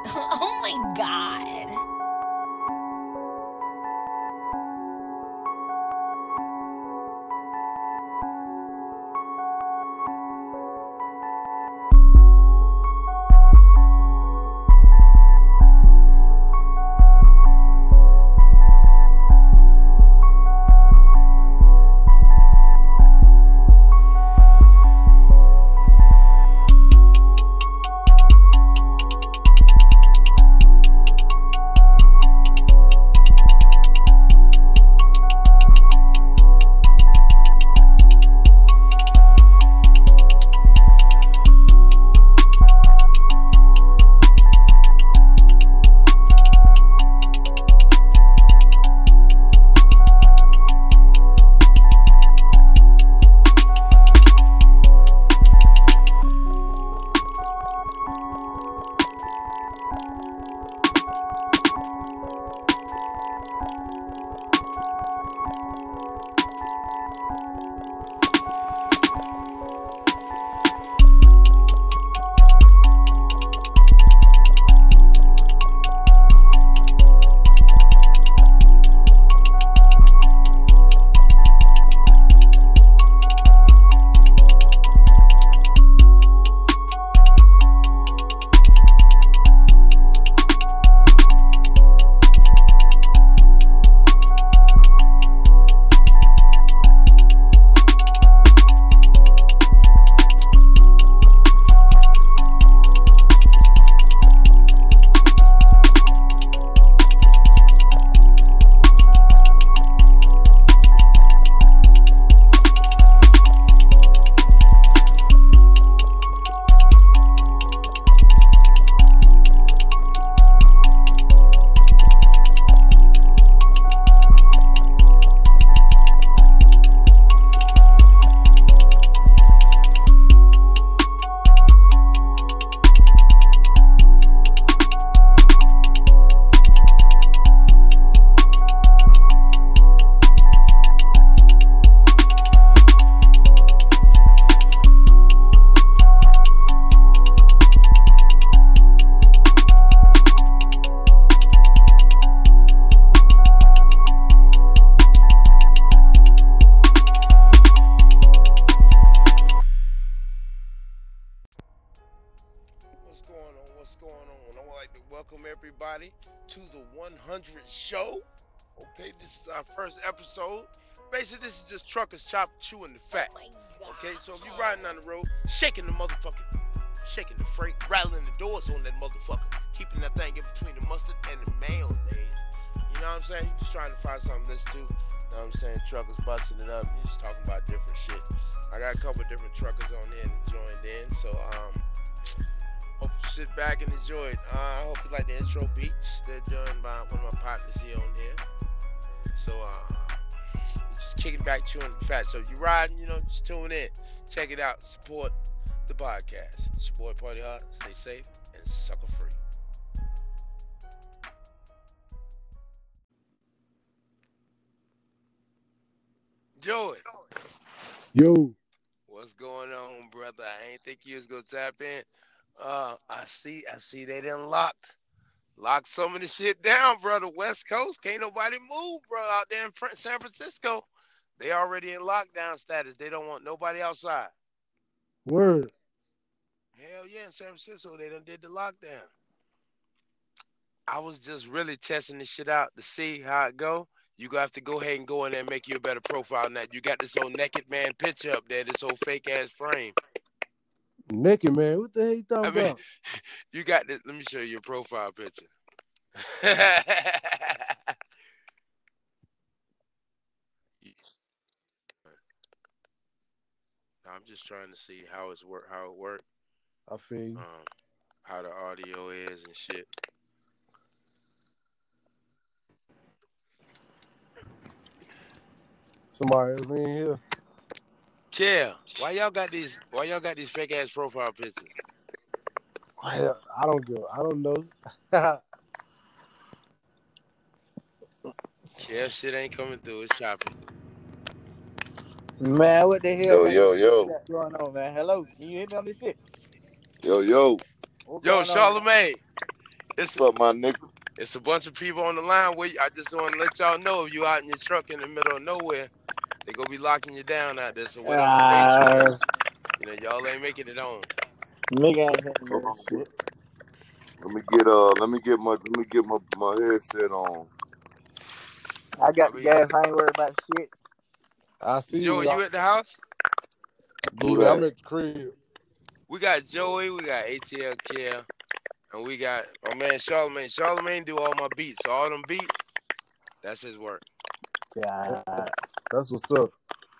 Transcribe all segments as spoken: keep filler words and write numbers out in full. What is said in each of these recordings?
Oh my god. What's going on? What's going on? I would like to welcome everybody to the one hundredth show. Okay, this is our first episode. Basically, this is just truckers chop chewing the fat. Oh my god. Okay, so if you're riding down the road, shaking the motherfucking, shaking the freight, rattling the doors on that motherfucker, keeping that thing in between the mustard and the mayonnaise. You know what I'm saying? You're just trying to find something to listen to. You know what I'm saying? Truckers busting it up. You're just talking about different shit. I got a couple different truckers on here that joined in, so um. hope you sit back and enjoy it. Uh, I hope you like the intro beats. They're done by one of my partners here on here. So, uh, just kicking back, chewing the fat. So, if you're riding, you know, just tune in. Check it out. Support the podcast. It's your boy Party Hard. Stay safe and sucker free. Joey, Yo, what's going on, brother? I ain't think you was gonna tap in. Uh, I see, I see they done locked, locked some of the shit down, brother. West Coast, can't nobody move, bro. Out there in Fran- San Francisco, they already in lockdown status. They don't want nobody outside. word. Hell yeah, in San Francisco, they done did the lockdown. I was just really testing this shit out to see how it go. You gonna have to go ahead and go in there and make you a better profile now. You got this old naked man picture up there, this old fake ass frame. Naked man, what the hell you talking I mean, about? you got this. Let me show you your profile picture. I'm just trying to see how it's work, how it work, I feel you. um, how the audio is and shit. Somebody else in here. Yeah, why y'all got these? Why y'all got these fake ass profile pictures? Well, I don't go. I don't know. Yeah, shit ain't coming through. It's choppy. Man, what the hell, Yo, man? yo, What yo, got going on, man? Hello, can you hear me on this shit? yo, yo. What's Yo, going on, man? Charlamagne, It's What's up, my nigga? it's a bunch of people on the line. Where you, I just want to let y'all know if you out in your truck in the middle of nowhere, they gonna be locking you down out there. So whatever state you in, Uh, you know, y'all ain't making it on. nigga ain't hitting Hold that on. shit. Let me get uh let me get my let me get my, my headset on. I got I the mean, gas. I ain't worried about shit. I see Joey, what you at the house? Who yeah, I'm that? at the crib. We got Joey, we got A T L Kia, and we got my man Charlemagne. Charlemagne do all my beats, so all them beats, that's his work. Yeah. That's what's up.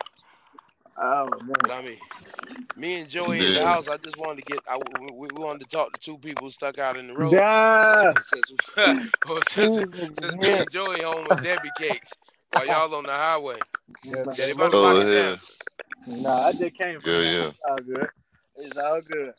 Oh But man. I mean, me and Joey at the Yeah. house. I just wanted to get. I, we, we wanted to talk to two people stuck out in the road. Yeah. Since, since, since, These since niggas me here. and Joey home with Debbie Cakes while y'all on the highway. Yeah, Nah, Yeah, they that about to low. lock Oh it down. yeah. nah, I just came from Yeah, there. yeah. It's all good. It's all good.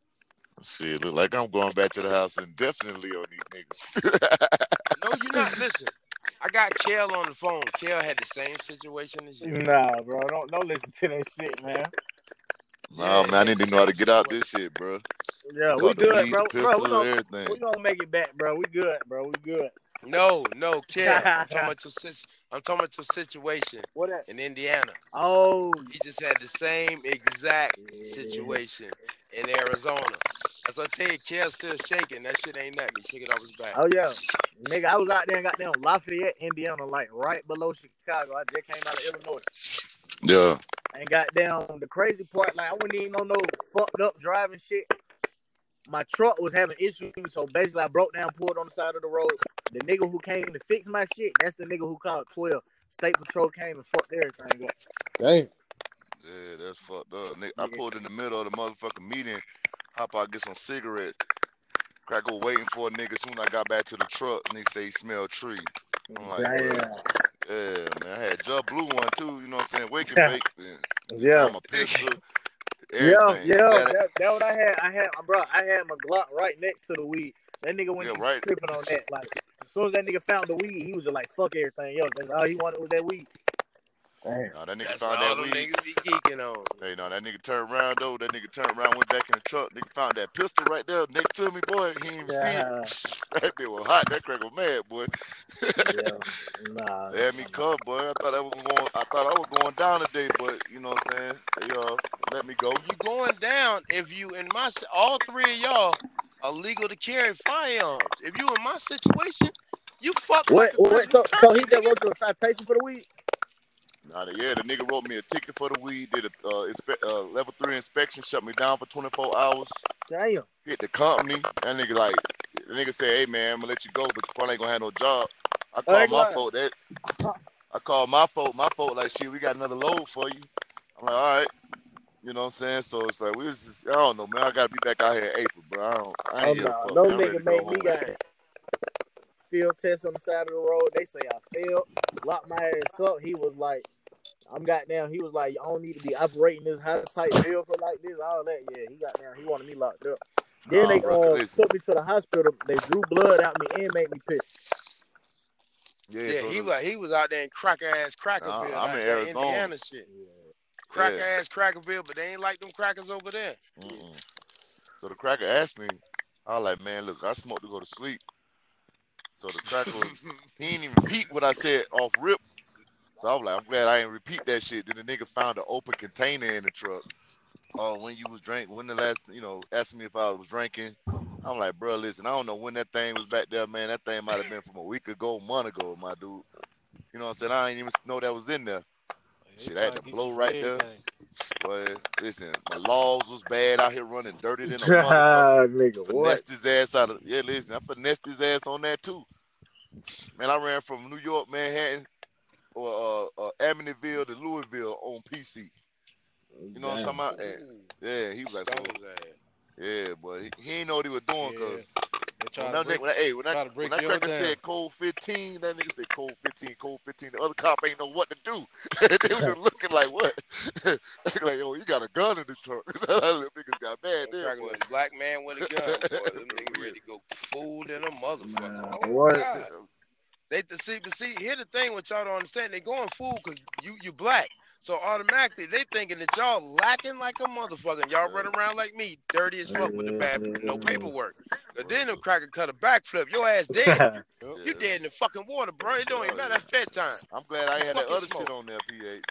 See, it look like I'm going back to the house and definitely on these niggas. No, you not. Listen, I got Kel on the phone. Kel had the same situation as you. Nah, bro. Don't don't listen to that shit, man. Nah, Yeah, man, I he had need the to know how to same get out situation. this shit, bro. Yeah, He we caught the good, weed, bro. the Bro, we pistol, gonna everything. we gonna make it back, bro. We good, bro. We good. No, no, Kel. I'm talking about your sis. I'm talking about your situation What that? in Indiana. Oh, He just had the same exact yeah. situation in Arizona. As I tell you, Kel's still shaking. That shit ain't nothing. He shake it off his back. Oh yeah, nigga. I was out there and got down Lafayette, Indiana, like right below Chicago. I just came out of Illinois. Yeah. And got down the crazy part, like I wasn't even on no fucked up driving shit. My truck was having issues, so basically I broke down, pulled on the side of the road. The nigga who came to fix my shit, that's the nigga who called twelve. State Patrol came and fucked everything up. Damn. Yeah, that's fucked up. Nigga, I pulled in the middle of the motherfucking meeting, hop out, get some cigarettes. Crack go waiting for a nigga. Soon I got back to the truck, and they say he smelled tree. I'm like, Damn. bro. Yeah, man. I had Just Blue one too, you know what I'm saying? Wake and bake. And Yeah. found my pistol. Yeah, Everything. yeah, Got it. that, that what I had. I had, bro, I had my Glock right next to the weed. That nigga went Yeah, right. tripping on that. Like, as soon as that nigga found the weed, he was just like, fuck everything else. That's all he wanted was that weed. Damn. Nah, that nigga That's found all that them weed. niggas be geeking on. Hey, no, that nigga turned around though. That nigga turned around, went back in the truck. Nigga found that pistol right there next to me, boy. He didn't even Yeah. see it. That bitch was hot. That crack was mad, boy. Yeah. Nah. They had me cut, boy. I thought I was going. I thought I was going down today, but you know what I'm saying? They uh let me go. You going down if you in my si- all three of y'all are legal to carry firearms. If you in my situation, you fuck What? like a What? Christmas So, so turkey, he just nigga. wrote you a citation for the weed? Nah, yeah, the nigga wrote me a ticket for the weed. Did a uh, inspe- uh, level three inspection, shut me down for twenty-four hours. Damn. Hit the company. That nigga like, the nigga said, "Hey man, I'm gonna let you go, but you probably ain't gonna have no job." I Oh, ain't called my lying. fault. That I called my fault. My fault. Like, shit, we got another load for you. I'm like, all right. You know what I'm saying? So it's like we was just, I don't know, man. I gotta be back out here in April, bro. I don't, I Oh ain't give a no, fuck, no man. I'm ready nigga to go made me home. got field test on the side of the road. They say I failed, locked my ass up. He was like, I'm got down. He was like, I don't need to be operating this high type vehicle like this, all that. Yeah, he got down. He wanted me locked up. Then Nah, they bro, uh, listen. took me to the hospital. They drew blood out me and made me piss. Yeah, Yeah, so he the, was he was out there in cracker ass Crackerville, I'm that, in that Arizona. Indiana shit. Cracker ass Crackerville, but they ain't like them crackers over there. Mm-mm. So the cracker asked me, I was like, man, look, I smoked to go to sleep. So the cracker was, he didn't even repeat what I said off rip. So I was like, I'm glad I didn't repeat that shit. Then the nigga found an open container in the truck. Oh, when you was drinking, when the last, you know, asking me if I was drinking. I'm like, bro, listen, I don't know when that thing was back there, man. That thing might have been from a week ago, a month ago, my dude. You know what I'm saying? I didn't even know that was in there. Shit, I had to blow right there. Boy, listen, my laws was bad out here running dirty than a motherfucker. Nigga, what? Finessed his ass out of, yeah, listen, I finessed his ass on that too. Man, I ran from New York, Manhattan, or uh, uh, Amityville to Louisville on P C. You know Damn. what I'm talking about? And, yeah, he was like, so, yeah, boy, he, he ain't know what he was doing, cause Yeah. when that nigga, when that, hey, when try that, to break when that yours cracker down. said code fifteen, that nigga said code fifteen, code fifteen. The other cop ain't know what to do. They was just looking like, what? Like, yo, you got a gun in the truck. Little niggas got mad there, boy. Black man with a gun, boy. Them niggas ready to go fool than a motherfucker. Nah, Oh what? my God. They see, but see, here the thing what y'all don't understand. They going fool because you you black. So automatically they thinking that y'all lacking like a motherfucker. Y'all run around like me, dirty as fuck with the bad, no paperwork. But then them cracker cut a backflip. Your ass dead. You dead in the fucking water, bro. It don't even matter. That's bedtime. I'm glad I ain't had that Fucking other smoke. shit on there, P H.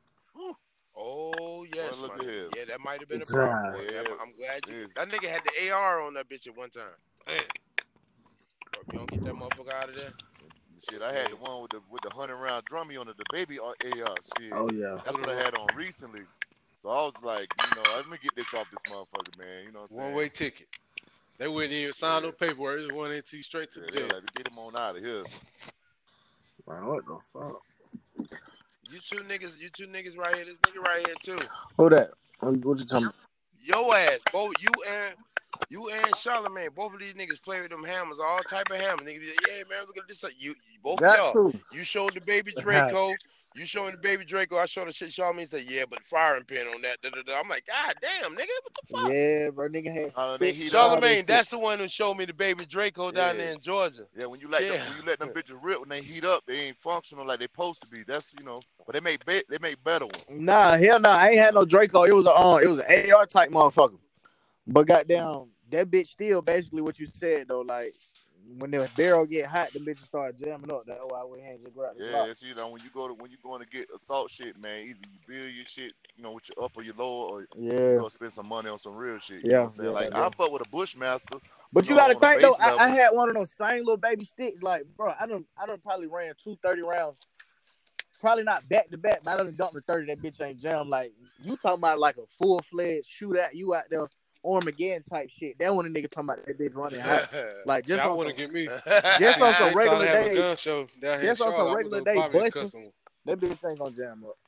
Oh yes, Boy, look my at nigga. here. Yeah, that might have been a problem. Boy. Yeah. I'm, I'm glad you. Yes. That nigga had the A R on that bitch at one time. Man, bro, if you don't get that motherfucker out of there. Shit, I had the one with the with the hundred round drummy on it, the baby A R. Shit, Oh yeah. that's what I had on recently. So I was like, you know, let me get this off this motherfucker, man. You know what I'm saying? One way ticket. They wouldn't even sign no paperwork. They just wanted to straight to Yeah, the they jail. like to get him on out of here. Man, what the fuck? You two niggas, you two niggas right here. This nigga right here too. Who that? What, what you talking about? Your ass, both you and you and Charlamagne, both of these niggas play with them hammers, all type of hammers. Niggas be like, yeah, man, look at this. You, you both Got of y'all. to. You showed the baby Draco. You showing the baby Draco. I showed the shit Charlamagne said, yeah, but firing pin on that. Da, da, da. I'm like, God damn, nigga, what the fuck? Yeah, bro, nigga had. Uh, they heat up. Charlamagne, that's the one who showed me the baby Draco down Yeah. there in Georgia. Yeah, when you let Yeah. them, when you let them bitches rip, when they heat up, they ain't functional like they supposed to be. That's you know, but they make be- they make better ones. Nah, hell no, I ain't had no Draco. It was a um, it was an A R type motherfucker. But goddamn, that bitch still basically what you said though. Like when the barrel get hot, the bitches start jamming up. That's why we had to grab the Yeah, block. it's you know when you go to when you going to get assault shit, man. Either you build your shit, you know, with your upper, your lower, or Yeah. you go spend some money on some real shit. You Yeah, know what I'm saying? yeah, like yeah. I fuck with a Bushmaster. But you you know, gotta on the think though, base I, I level. had one of those same little baby sticks. Like, bro, I done I done probably ran two thirty rounds. Probably not back to back, but I done dumped the thirty. That bitch ain't jammed. Like you talking about like a full fledged shootout. You out there Armageddon type shit. That one a nigga talking about that bitch running hot. Like See, just I on want some, to get me. just on some They regular trying to have a day. gun show down here Just in on some Charlotte. regular I'm day gonna go buy me a busting. custom one. That bitch ain't gonna jam up.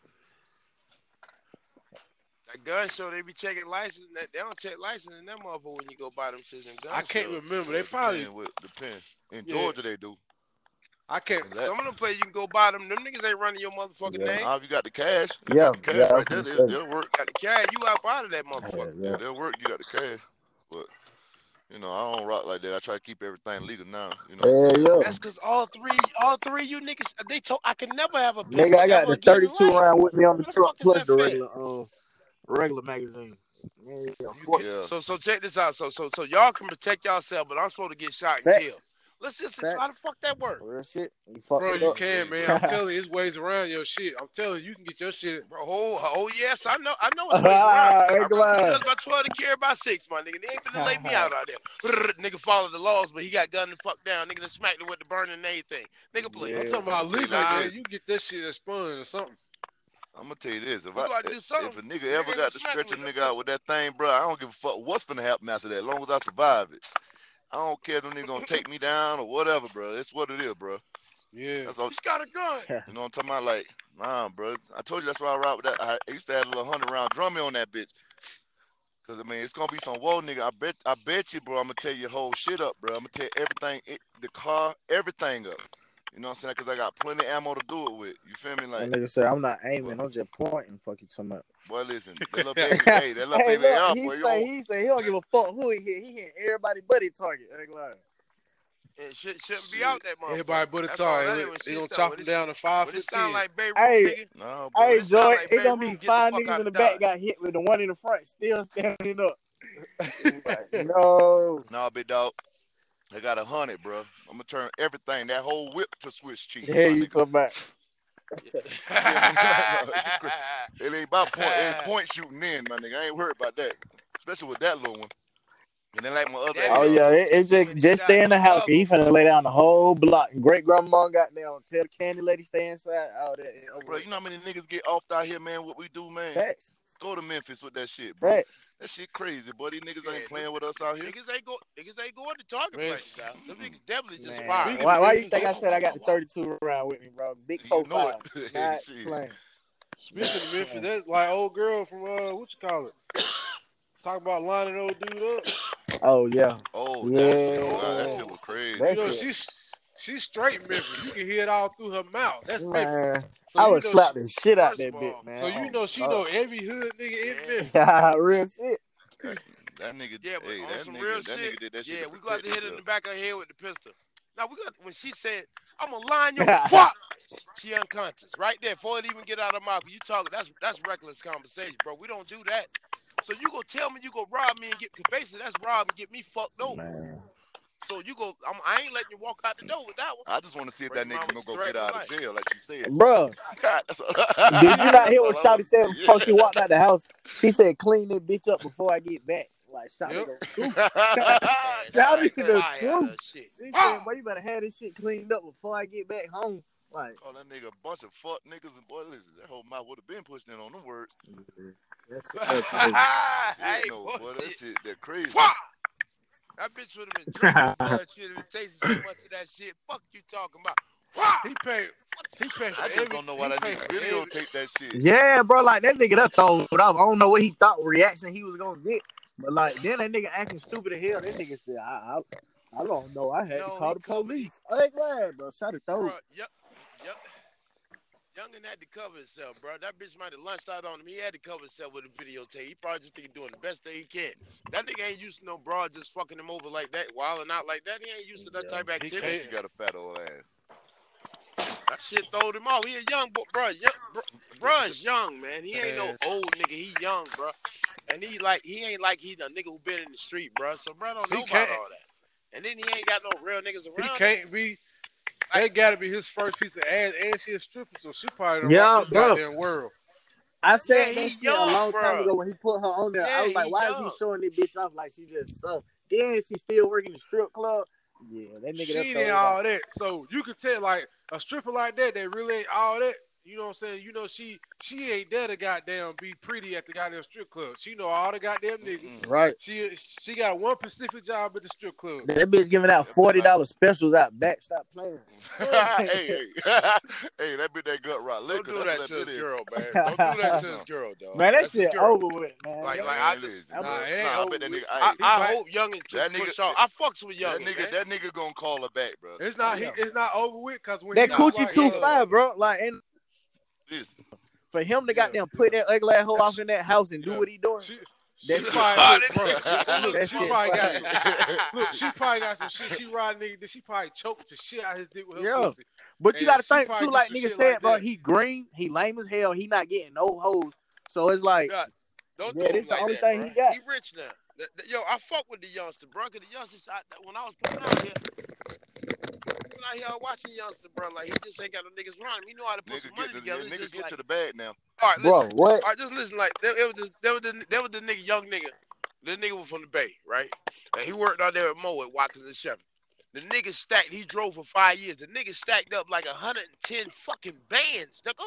That gun show, they be checking license. They they don't check license in that motherfucker when you go buy them shits in gun I can't shows. remember. They It probably. depend, with, depend. In Yeah. Georgia, they do. I can't. And that, Some of them places you can go buy them. Them niggas ain't running your motherfucking Yeah. name. now if you got the cash, you Yeah, got the cash yeah, I was right there. gonna They'll, say. they'll work. Got the cash, you up out of that Yeah, motherfucker. Yeah, yeah. they'll work. You got the cash. But you know, I don't rock like that. I try to keep everything legal now. You know what I'm Hell saying? yeah. That's cause all three, all three you niggas, they told I can never have a pistol Nigga, I got ever the again in thirty-two life. round with me on the Where the truck fuck is plus that the fair? regular um regular magazine. Yeah, yeah. You Fuck. get, Yeah. so so check this out. So so so y'all can protect yourself, but I'm supposed to get shot and Facts. killed. Let's just Facts. how the fuck that work, Real shit. You fucked Bro, it you up. can, man. I'm telling you, there's ways around your shit. I'm telling you, you can get your shit. bro? Oh, oh yes, I know, I know it's ways around. Ah, I hey, run Glenn. just by twelve to carry by six, my nigga. They ain't finna lay me out out there. Nigga followed the laws, but he got gunned the fuck down. Nigga done smacked him with the burning and everything. Nigga, please. I'm Yeah. talking about I'ma tell you legal, like man. this. You get that shit expunged or something. I'm gonna tell you this: if We I gotta do if something. a nigga Nigga ever ain't got to smack stretch a him with nigga no out with that thing, bro, I don't give a fuck what's gonna happen after that. As long as I survive it, I don't care if them niggas gonna take me down or whatever, bro. That's what it is, bro. Yeah. That's all. He's got a gun. You know what I'm talking about? Like, nah, bro. I told you that's why I ride with that. I used to have a little hundred round drummy on that bitch. Cause I mean, it's gonna be some whoa, nigga. I bet, I bet you, bro. I'm gonna tear your whole shit up, bro. I'm gonna tear everything, it, the car, everything up. You know what I'm saying? Cause I got plenty of ammo to do it with. You feel me? That Like, nigga said, I'm not aiming, I'm just pointing. Fuck you talking about. boy, listen, that little baby, hey, that little Hey, baby look, up, he boy. You say don't- he say he don't give a fuck who he hit. He hit everybody but his target. I ain't lying. And shit shouldn't be Shit. out that motherfucker. Everybody but a That's all tie. that They, is when they shit gonna start- chop when him it- down to five When foot it sound ten. like Beirut, Hey. nigga. No, bro. Hey, it sound Joy, like it gonna Beirut, be get the five fuck niggas out in the of back Dodge. got hit with the one in the front still standing up. Like, no. Nah, big dog. I got a hundred, bro. I'm gonna turn everything, that whole whip to Swiss cheese. The hell my you nigga. talking about? It ain't about point. It's point shooting in, my nigga. I ain't worried about that, especially with that little one. And then like my other. That Oh bitch- yeah, it, it just When he just shot stay in the the house. dog 'Cause he finna before- lay down the whole block. Great grandma got there on. Tell the candy lady stay inside. All that. Oh, Bro, you know how many niggas get off out here, man? What we do, man? Facts. Go to Memphis with that shit, bro. Facts. That shit crazy, boy. These niggas Yeah, ain't playing with us out here. Niggas ain't go. Niggas ain't going to target Man. practice now. Them niggas definitely just Man, fire. Speaking why, of why you niggas, think I whoa, said I whoa, got the whoa. thirty-two round with me, bro? Big You four know five. it. Not Shit. playing. Speaking of Memphis, that's like old girl from uh, what you call it? Talk about lining old dude up. Oh yeah. Oh, Yeah. that shit, wow, that shit was crazy. That You know shit. she's she's straight Memphis. You can hear it all through her mouth. That's Memphis. Man, So I you would know slap she- the shit out first that of all, bitch, man. So you Oh, know she God. know every hood nigga in Yeah. Memphis. Yeah, real shit. That nigga, Yeah, but hey, on that some nigga, real that shit. nigga did that shit Yeah, to we got protect to hit it in the himself. back of her head with the pistol. Now we got when she said, "I'm gonna line your fuck," she unconscious right there before it even get out of her mouth. You talking? That's that's reckless conversation, bro. We don't do that. So you go tell me you go rob me and get, cause basically that's rob and get me fucked over. Man. So you go, I'm, I ain't letting you walk out the door with that one. I just want to see if Bring that him out nigga with gonna the go get threat out of of jail, like she said. Bruh, That's all- did you not hear what that's all I Shawty said wanna see. before she walked out the house? She said, "Clean that bitch up before I get back." Like Shawty Yep. go truth. Shout Shawty the fire out truth. of shit. She Ah! said, "Boy, you better have this shit cleaned up before I get back home." Like, Call that nigga a bunch of fuck niggas and boy, listen, that whole mouth would have been pushed in on them words. that's, that's crazy. Hey, Shit, no, boy, boy, that shit. shit, that crazy. Wah! That bitch would have been drinking blood. She would have been tasting so much of that shit. Fuck you talking about. Wah! He paid. He paid for I just every. don't know why he that paid nigga for every- videotape that shit. Yeah, bro, like that nigga that throw it off. I don't know what he thought reaction he was gonna get, but like then that nigga acting stupid as hell. That nigga said, "I, I, I don't know. I had No, to call he the covered- police." Oh, hey, glad, bro. Shot it through. Bruh, yup, yup. Youngin had to cover himself, bro. That bitch might have lunched out on him. He had to cover himself with a videotape. He probably just think he doing the best thing he can. That nigga ain't used to no broad just fucking him over like that, wilding out like that. He ain't used to that Yeah. type of He activity. She got a fat old ass. That shit throwed him off. He a young boy, bro. Young, bro, bruh's young, man. He ain't no Man. old nigga. He young, bro. And he like he ain't like he a nigga who been in the street, bro. So bro don't He know about can't- all that. And then he ain't got no real niggas He around him. can't be. That gotta be his first piece of ass, and she a stripper, so she probably don't Yeah, rock this bro. goddamn world. I said Yeah, that he shit young, a long bro. time ago when he put her on there. I Yeah, was like, he "Why young. is he showing this bitch off like she just some?" Then she still working the strip club. Yeah, that nigga. She that ain't throw it all off. that. So you could tell, like, a stripper like that, that really ain't all that. You know what I'm saying? You know, she she ain't there to goddamn be pretty at the goddamn strip club. She know all the goddamn niggas. Mm-mm. Right. She she got one specific job at the strip club. That bitch giving out That bitch forty dollar specials out back. Stop playing. hey, hey, hey, that bit that gut rot Don't liquor. do That's that what to bit his is. girl, man. Don't do that to his girl, dog. Man, that That's his shit girl. over with, man. Like, That- like, Man, I it just- is. Nah, Nah, it ain't I over bet that with. nigga. I, Hey, I might- hope Youngin just that push nigga- off. I fucks with that Youngin, nigga, man. that nigga gonna call her back, bro. It's not Yeah. he, it's not over with because when That he was coochie like, two uh, five, bro. Like, and Listen, for him to Yeah, goddamn put that ugly ass hoe off in that house and do Yeah. what he doing. She, That she shit probably fire. look, bro, look, That she shit probably got fire. some. Look, she probably got some shit. She riding nigga. She probably choked the shit out of his dick with her Yeah. pussy. But you And gotta she think probably too, do like some nigga shit said, like bro. that. He green, he lame as hell. He not getting no hoes. So it's like, God, don't yeah, do this him the like only that, thing bro. he got. He rich now. Th- th- Yo, I fuck with the youngster, bro. Cause the youngster, I, when I was coming out here, when I here watching youngster, bro, like he just ain't got no niggas around him. He know how to put nigga some money get the together. yeah, It's nigga just get like, to the bag now. all right, Bro, listen. what? All right, just listen. Like there, it was this, there was the, there was the nigga, young nigga. The nigga was from the Bay, right? And he worked out there at Mo at Watkins and Chevy. The nigga stacked. He drove for five years. The nigga stacked up like one hundred ten fucking bands. Nigga.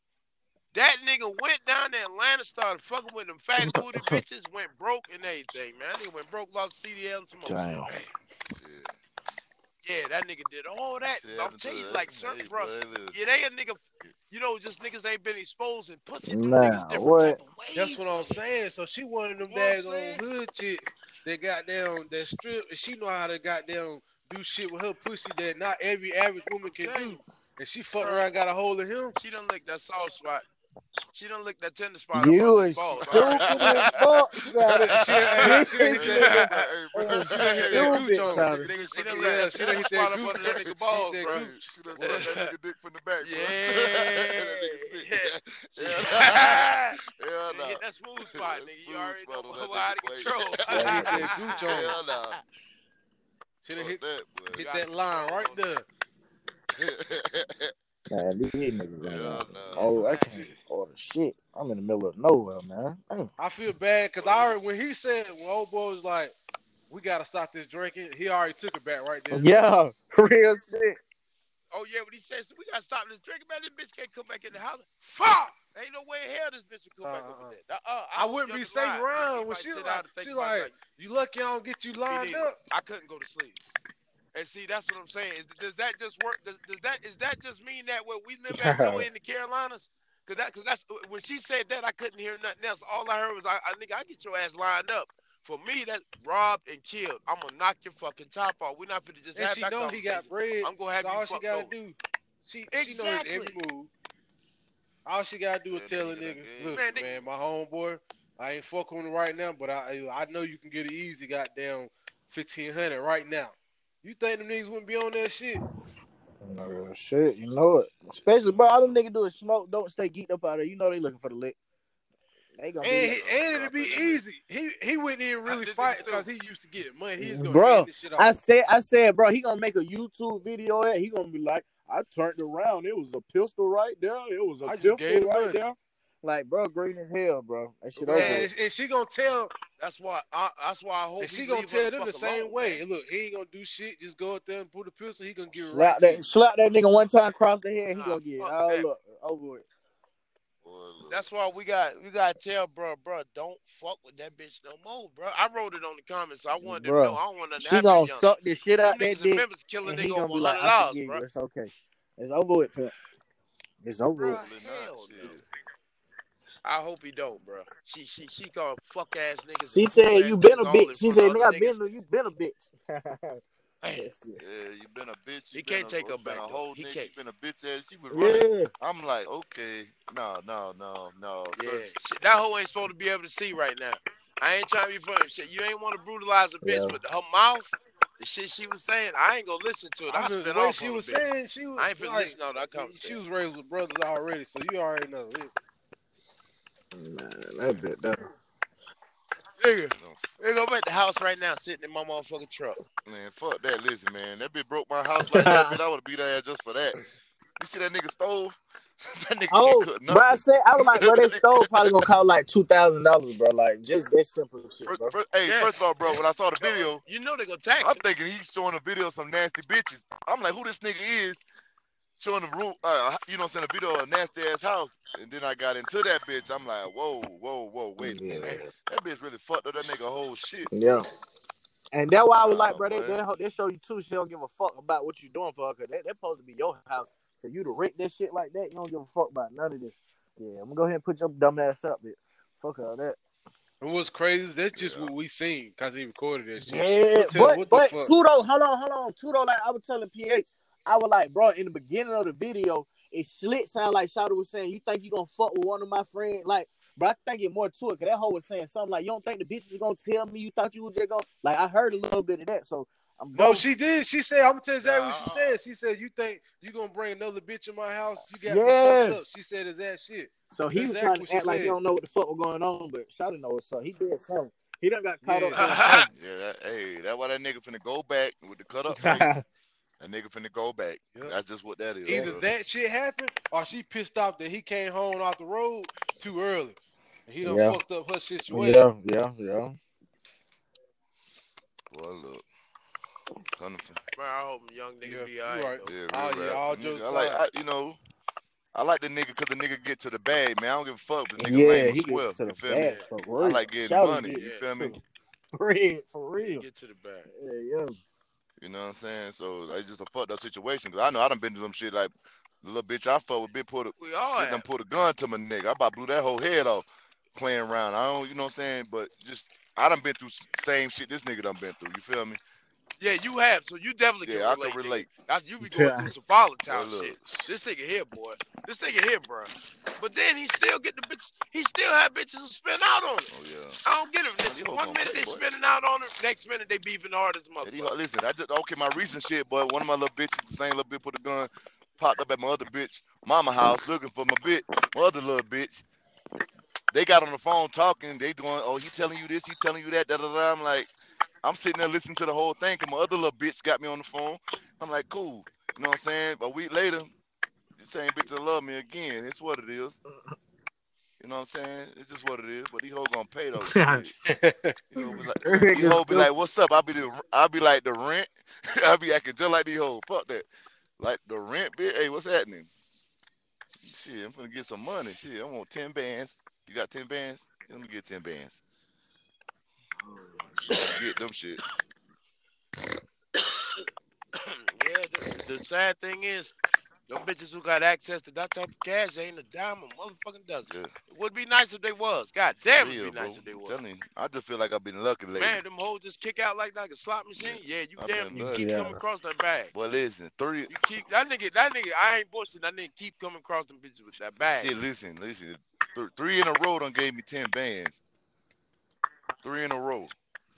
That nigga went down to Atlanta, started fucking with them fat booty bitches, went broke and everything, man. That nigga went broke, lost C D L and some more. Damn. Shit. Yeah, that nigga did all that. Shit, I'm I'm telling you, good. like certain Hey, bros, boy, listen. yeah, they a nigga. You know, just niggas ain't been exposed and pussy do Nah, niggas different what? type of ways. That's what I'm saying. So she one of them You know what I'm daggone saying? hood chicks that got down that strip, and she know how to goddamn do shit with her pussy that not every average woman can Okay. do. And she fucked around, and got a hold of him. She done licked that soft spot. She done licked that tender spot. You up is balls. stupid as fuck, Shawty. She done- she done This hit Hey, that- nigga hey, bro, is she done hit that stupid, gooch on. Shawty. Nigga, she done Yeah, licked that she done tender hit spot that up under that gooch. nigga balls, Hit that bro. gooch. She done sucked that nigga dick from the back, bro. Yeah. That nigga sick. Yeah. Hell Nigga, nah. hit that smooth spot, That nigga. You smooth already spot know on that we're out of nigga, boy. control. Yeah, hit that gooch on. Hell nah. She done Fuck hit, that, boy. hit Got that it. line right there. Man, these niggas ain't Hell out. nah. Oh, I can't order shit. I'm in the middle of nowhere, man. Damn. I feel bad because I already, when he said, when old boy was like, we got to stop this drinking, he already took it back right there. Yeah, real shit. Oh, yeah, when he said, so we got to stop this drinking, man. This bitch can't come back in the house. Fuck! Ain't no way in hell this bitch would come back Uh-uh. over there. Uh-uh. I wouldn't be safe around when when she like, she like, you lucky I don't get you lined neither. up. I couldn't go to sleep. And see, that's what I'm saying. Is, does that just work? Does, does that is that just mean that where we live at nowhere in the Carolinas? Cause that, cause that's when she said that I couldn't hear nothing else. All I heard was, I, I think I get your ass lined up. For me, that's robbed and killed. I'm gonna knock your fucking top off. We're not gonna just And have she that know he got conversation. bread. I'm gonna have so you all she fucked gotta over. do, she she know his every Exactly. move. All she gotta do is Yeah, tell a nigga, nigga, that listen, Man, they- man, my homeboy, I ain't fucking with him right now, but I I know you can get it easy, goddamn fifteen hundred right now. You think them niggas wouldn't be on that shit? No shit, you know it. Especially, bro, all them niggas do is smoke, don't stay geeked up out there. You know they looking for the lick. They gonna And, be he, like, and it'd be easy. He he wouldn't even really did fight niggas do? because he used to get money. He's gonna bro, hand this shit off. I said, I said, bro, he gonna make a YouTube video. At, he gonna be like, I turned around, it was a pistol right there. It was a I just pistol gave him right money. there. Like, bro, green as hell, bro. That shit Yeah, over. And, with. and she gonna tell, That's why. I, that's why I hope. and he she gonna leave her tell them the fuck same alone, way. man. And look, he ain't gonna do shit. Just go up there and pull the pistol. He gonna give it Slap right to that, you. slap that nigga one time across the head. He Nah, gonna get it fuck all that. up, over with. Boy, look. That's why we got we gotta tell bro, bro, don't fuck with that bitch no more, bro. I wrote it on the comments. So I wanted them to know. Bro, I don't want nothing to she happen gonna to young. suck this shit Them out that niggas in dick, Memphis kill a and he nigga gonna over be like, hundred I dollars, forgive bro. you. It's okay. It's over with, pimp. It's over Bro, with. Probably not, hell shit. no. I hope he don't, bro. She she she called fuck ass niggas. She and said, cool you ass been a niggas all in bitch. She front said, of nigga, other I been, niggas. you been a bitch. Man, Yeah, you been a bitch. You he been can't a, take her you been back a though. whole He nigga. can't. You been a bitch ass. She was running. Yeah. I'm like, okay, no, no, no, no. Yeah, Certain shit, that hoe ain't supposed to be able to see right now. I ain't trying to be funny. Shit, you ain't want to brutalize a bitch, Yeah. but her mouth, the shit she was saying, I ain't gonna listen to it. I I mean, spit the way off she on was the bitch. saying, she was I ain't finna like, listen to that she conversation. was raised with brothers already, so you already know. It, Man, that bit that. Nigga, no, they go back to the house right now, sitting in my motherfucking truck. man, fuck that. Listen, man, that bitch broke my house like that, bitch. I would have beat her ass just for that. You see that nigga stove? That nigga Oh, can't cook bro, I nothing. said, I was like, bro, that stove probably gonna cost like two thousand dollars, bro. Like, just that simple shit, First, bro. first, hey, Yeah, first of all, bro, yeah. when I saw the video, You know they gonna tax I'm him. thinking he's showing a video of some nasty bitches. I'm like, who this nigga is? Showing the room, uh, you know, send a video of a nasty ass house, and then I got into that bitch. I'm like, whoa, whoa, whoa, wait a Yeah. minute, that bitch really fucked up that nigga whole shit. Yeah. And that's why I was Nah, like, bro, they, boy. they, they show you too. She don't give a fuck about what you doing for her, because they, they're supposed to be your house. For you to rent that shit like that, you don't give a fuck about none of this. Yeah, I'm gonna go ahead and put your dumb ass up, bitch. Fuck all that. and what's crazy, that's just Yeah. what we seen because he recorded that shit. Yeah, Don't tell but, what but the fuck. Tudo, hold on, hold on. Tudo, like I was telling P H, I was like, bro, in the beginning of the video, it slit sound like Shawty was saying, you think you gonna fuck with one of my friends? Like, but I think it more to it, because that hoe was saying something like, you don't think the bitches gonna tell me you thought you was just gonna, like, I heard a little bit of that, so I'm No, going. she did. She said, I'm gonna tell you exactly what she Nah. said. She said, you think you gonna bring another bitch in my house? You got me Yeah. fucked up. She said it's that shit. So he That's was exactly trying what to she act like he said. don't know what the fuck was going on, but Shawty knows, so he did something. He done got caught Yeah. up doing something. Yeah, that, hey, that's why that nigga finna go back with the cut up face. That nigga finna go back. Yep. That's just what that is. Either bro. that shit happened or she pissed off that he came home off the road too early. And he done Yeah. fucked up her situation. Yeah, yeah, yeah. Boy, look. Coming from, Bro, I hope the young nigga Yeah, be you alright right. though. yeah, Oh, real yeah, rap. all Nigga, jokes I like, aside. I, you know, I like the nigga because the nigga get to the bag, man. I don't give a fuck if the nigga Yeah, lame or he swell. get to You the feel me? bag for real. I like getting Shawty money. get You Yeah. feel me? to the bread for real. Get to the back. Yeah, yeah. You know what I'm saying? So it's just a fucked up situation. Cause I know I done been to some shit like the little bitch I fuck with, bitch put a, We all bitch have. done put a gun to my nigga. I about blew that whole head off playing around. I don't, you know what I'm saying? But just I done been through s- same shit this nigga done been through. You feel me? Yeah, you have, so you definitely Yeah, can I relate. can relate. Nigga. That's, you be going Yeah. through some volatile Well, look. shit. This nigga here, boy. This nigga here, bro. But then he still get the bitch. He still have bitches who spin out on it. Oh yeah. I don't get it. Man, Listen, these hoes one gonna minute pay, they boy. spinning out on it, next minute they beefing hard as a Yeah, these motherfucker. ho- listen, I just okay my recent shit, but one of my little bitches, the same little bitch put a gun, popped up at my other bitch, mama house looking for my bitch, my other little bitch. They got on the phone talking. They doing, oh, he telling you this, he telling you that, da da da. I'm like, I'm sitting there listening to the whole thing. Cause my other little bitch got me on the phone. I'm like, cool. You know what I'm saying? A week later, the same bitch will love me again. It's what it is. You know what I'm saying? It's just what it is. But these hoes gonna pay though. Shit. You know, be like, these hoes be like, what's up? I'll be the, I'll be like the rent. I'll be acting just like these hoes. Fuck that. Like the rent, bitch. Hey, what's happening? Shit, I'm finna get some money. Shit, I want ten bands. You got ten bands? Let me get ten bands. Get them shit. Yeah, the, the sad thing is, them bitches who got access to that type of cash ain't a dime a motherfucking dozen. Yeah. It would be nice if they was. God damn, Real, it'd be bro. nice if they I'm was. telling you, I just feel like I've been lucky lately. Man, them hoes just kick out like, like a slot machine. Yeah, you I've damn, been you lucky. keep Yeah. coming across that bag. Boy, listen, three. You keep that nigga, that nigga. I ain't bullshit. That nigga keep coming across them bitches with that bag. Shit, listen, listen. Th- three in a row done gave me ten bands. Three in a row.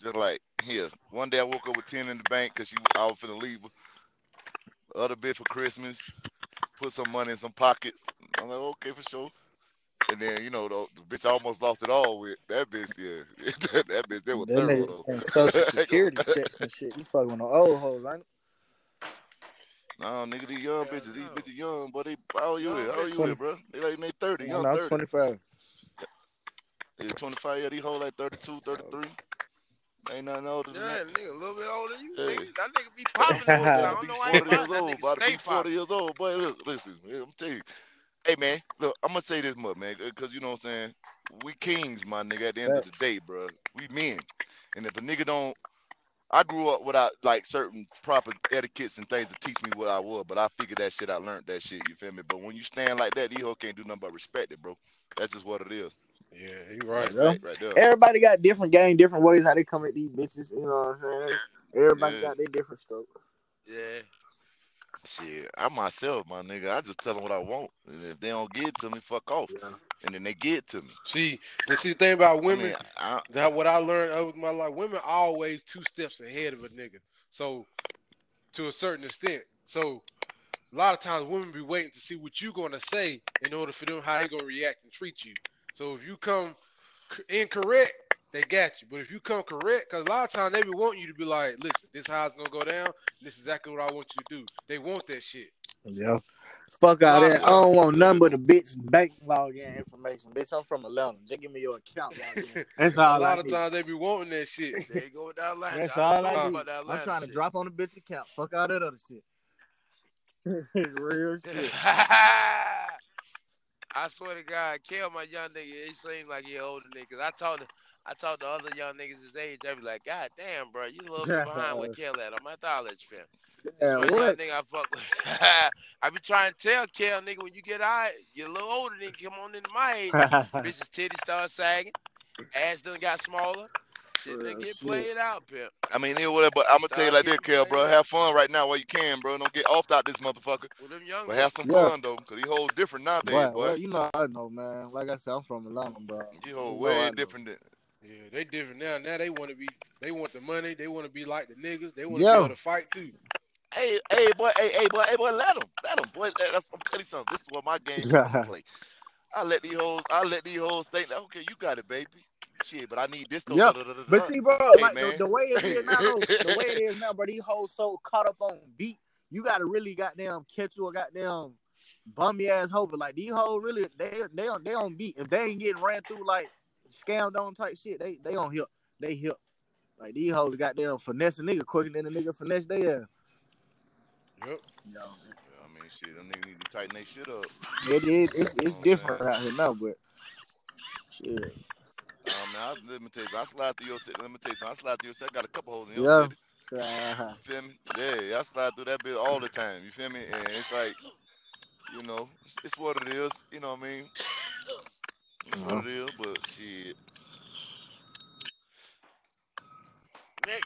Just like here. One day I woke up with ten in the bank because she I was finna leave her. The other bitch for Christmas. Put some money in some pockets. I'm like, okay, for sure. And then, you know, the, the bitch I almost lost it all with. That bitch, yeah. that, that bitch, they were That thorough, nigga though. and social security checks and shit. You fucking with no old hoes, ain't No, nigga, these young Hell bitches, these no. bitches young, but they, how old you Young is? How old bitches. you is, bro? They like, they thirty, it? young I'm thirty. twenty-five. They twenty-five, yeah, these hoes like thirty-two, thirty-three. Ain't nothing older than Yeah, that. nigga, a little bit older than you, Hey. nigga. That nigga be popping Boy, niggas. I about to don't be know why forty he years popping. That old, nigga about to stay be forty popping. years old. Boy, look, listen, I'm telling you. Hey, man, look, I'm going to say this much, man, because you know what I'm saying? We kings, my nigga, at the end of the Facts. day, bro. We men. And if a nigga don't, I grew up without, like, certain proper etiquettes and things to teach me what I was, but I figured that shit, I learned that shit, you feel me? But when you stand like that, these hoes can't do nothing but respect it, bro. That's just what it is. Yeah, you That's right. Yeah. fact right there. Everybody got different game, different ways how they come at these bitches. You know what I'm saying? Everybody Yeah. got their different stroke. Yeah. Shit, I myself, my nigga, I just tell them what I want. And if they don't get it to me, fuck off. Yeah. And then they get it to me. See, and see the thing about I women, mean, I, that what I learned over my life, women always two steps ahead of a nigga. So to a certain extent. So a lot of times women be waiting to see what you gonna say in order for them how they gonna react and treat you. So if you come c- incorrect, they got you. But if you come correct, because a lot of times they be wanting you to be like, listen, this is how it's gonna go down. This is exactly what I want you to do. They want that shit. Yeah. Fuck A all lot that. of I don't want Yeah, nothing they but a bitch bank login information. Bitch, I'm from Atlanta. Just give me your account login. That's a all I lot of need. times they be wanting that shit. There you go with that Atlanta. That's I all told I you need. about that I'm Atlanta trying to shit. drop on the bitch account. Fuck all that other shit. Real shit. I swear to God, Kel, my young nigga, he seems like he older niggas. I talk to, I talk to other young niggas his age. They be like, God damn, bro, you a little bit behind where Kel at. I'm at the college, fam. This Yeah, one young what? nigga I fuck with. I be trying to tell Kel, nigga, when you get out, you're a little older, nigga, come on into my age. Bitches titties start sagging, ass done got smaller. Shit Real done get shit. played out, pimp. I mean, yeah, whatever. But I'm gonna tell you Start like this, getting Kel, bro. played out. Have fun right now while you can, bro. Don't get off out this motherfucker. With them young But ones. have some Yeah. fun though, cause these hoes different nowadays, Boy, boy. well, you know I know, man. Like I said, I'm from Atlanta, bro. These You hoes know I way know. different than. Yeah, they different now. Now they want to be, they want the money. They want to be like the niggas. They want to be Yeah. able to fight too. Hey, hey, boy, hey, hey, boy, hey, boy, let them, let them, boy. That's, I'm telling you something. This is what my game come into play. I let these hoes, I let these hoes think, that, okay, you got it, baby. Shit, but I need this though. Yep. da, da, da, da, But da. see, bro, Hey, like the, man. the way it is now, though, the way it is now, bro, these hoes so caught up on beat, you gotta really goddamn catch you a goddamn bummy ass hoe. But like these hoes really, they they on they on beat. If they ain't getting ran through like scammed on type shit, they they on hip. They hip. Like these hoes goddamn finesse a nigga quicker than a nigga finesse they ass. Yep. No. I mean, shit, them niggas need to tighten their shit up. It is it's You know it's what I'm different saying? out here now, but shit. Um, man, I, let me tell you, I slide through your city. Let me tell you, something. I slide through your city. I got a couple hoes in your Yeah. city. Uh-huh. You feel me? Yeah, I slide through that bit all the time. You feel me? And it's like, you know, it's, it's what it is. You know what I mean? It's Uh-huh. what it is. But shit, Nick,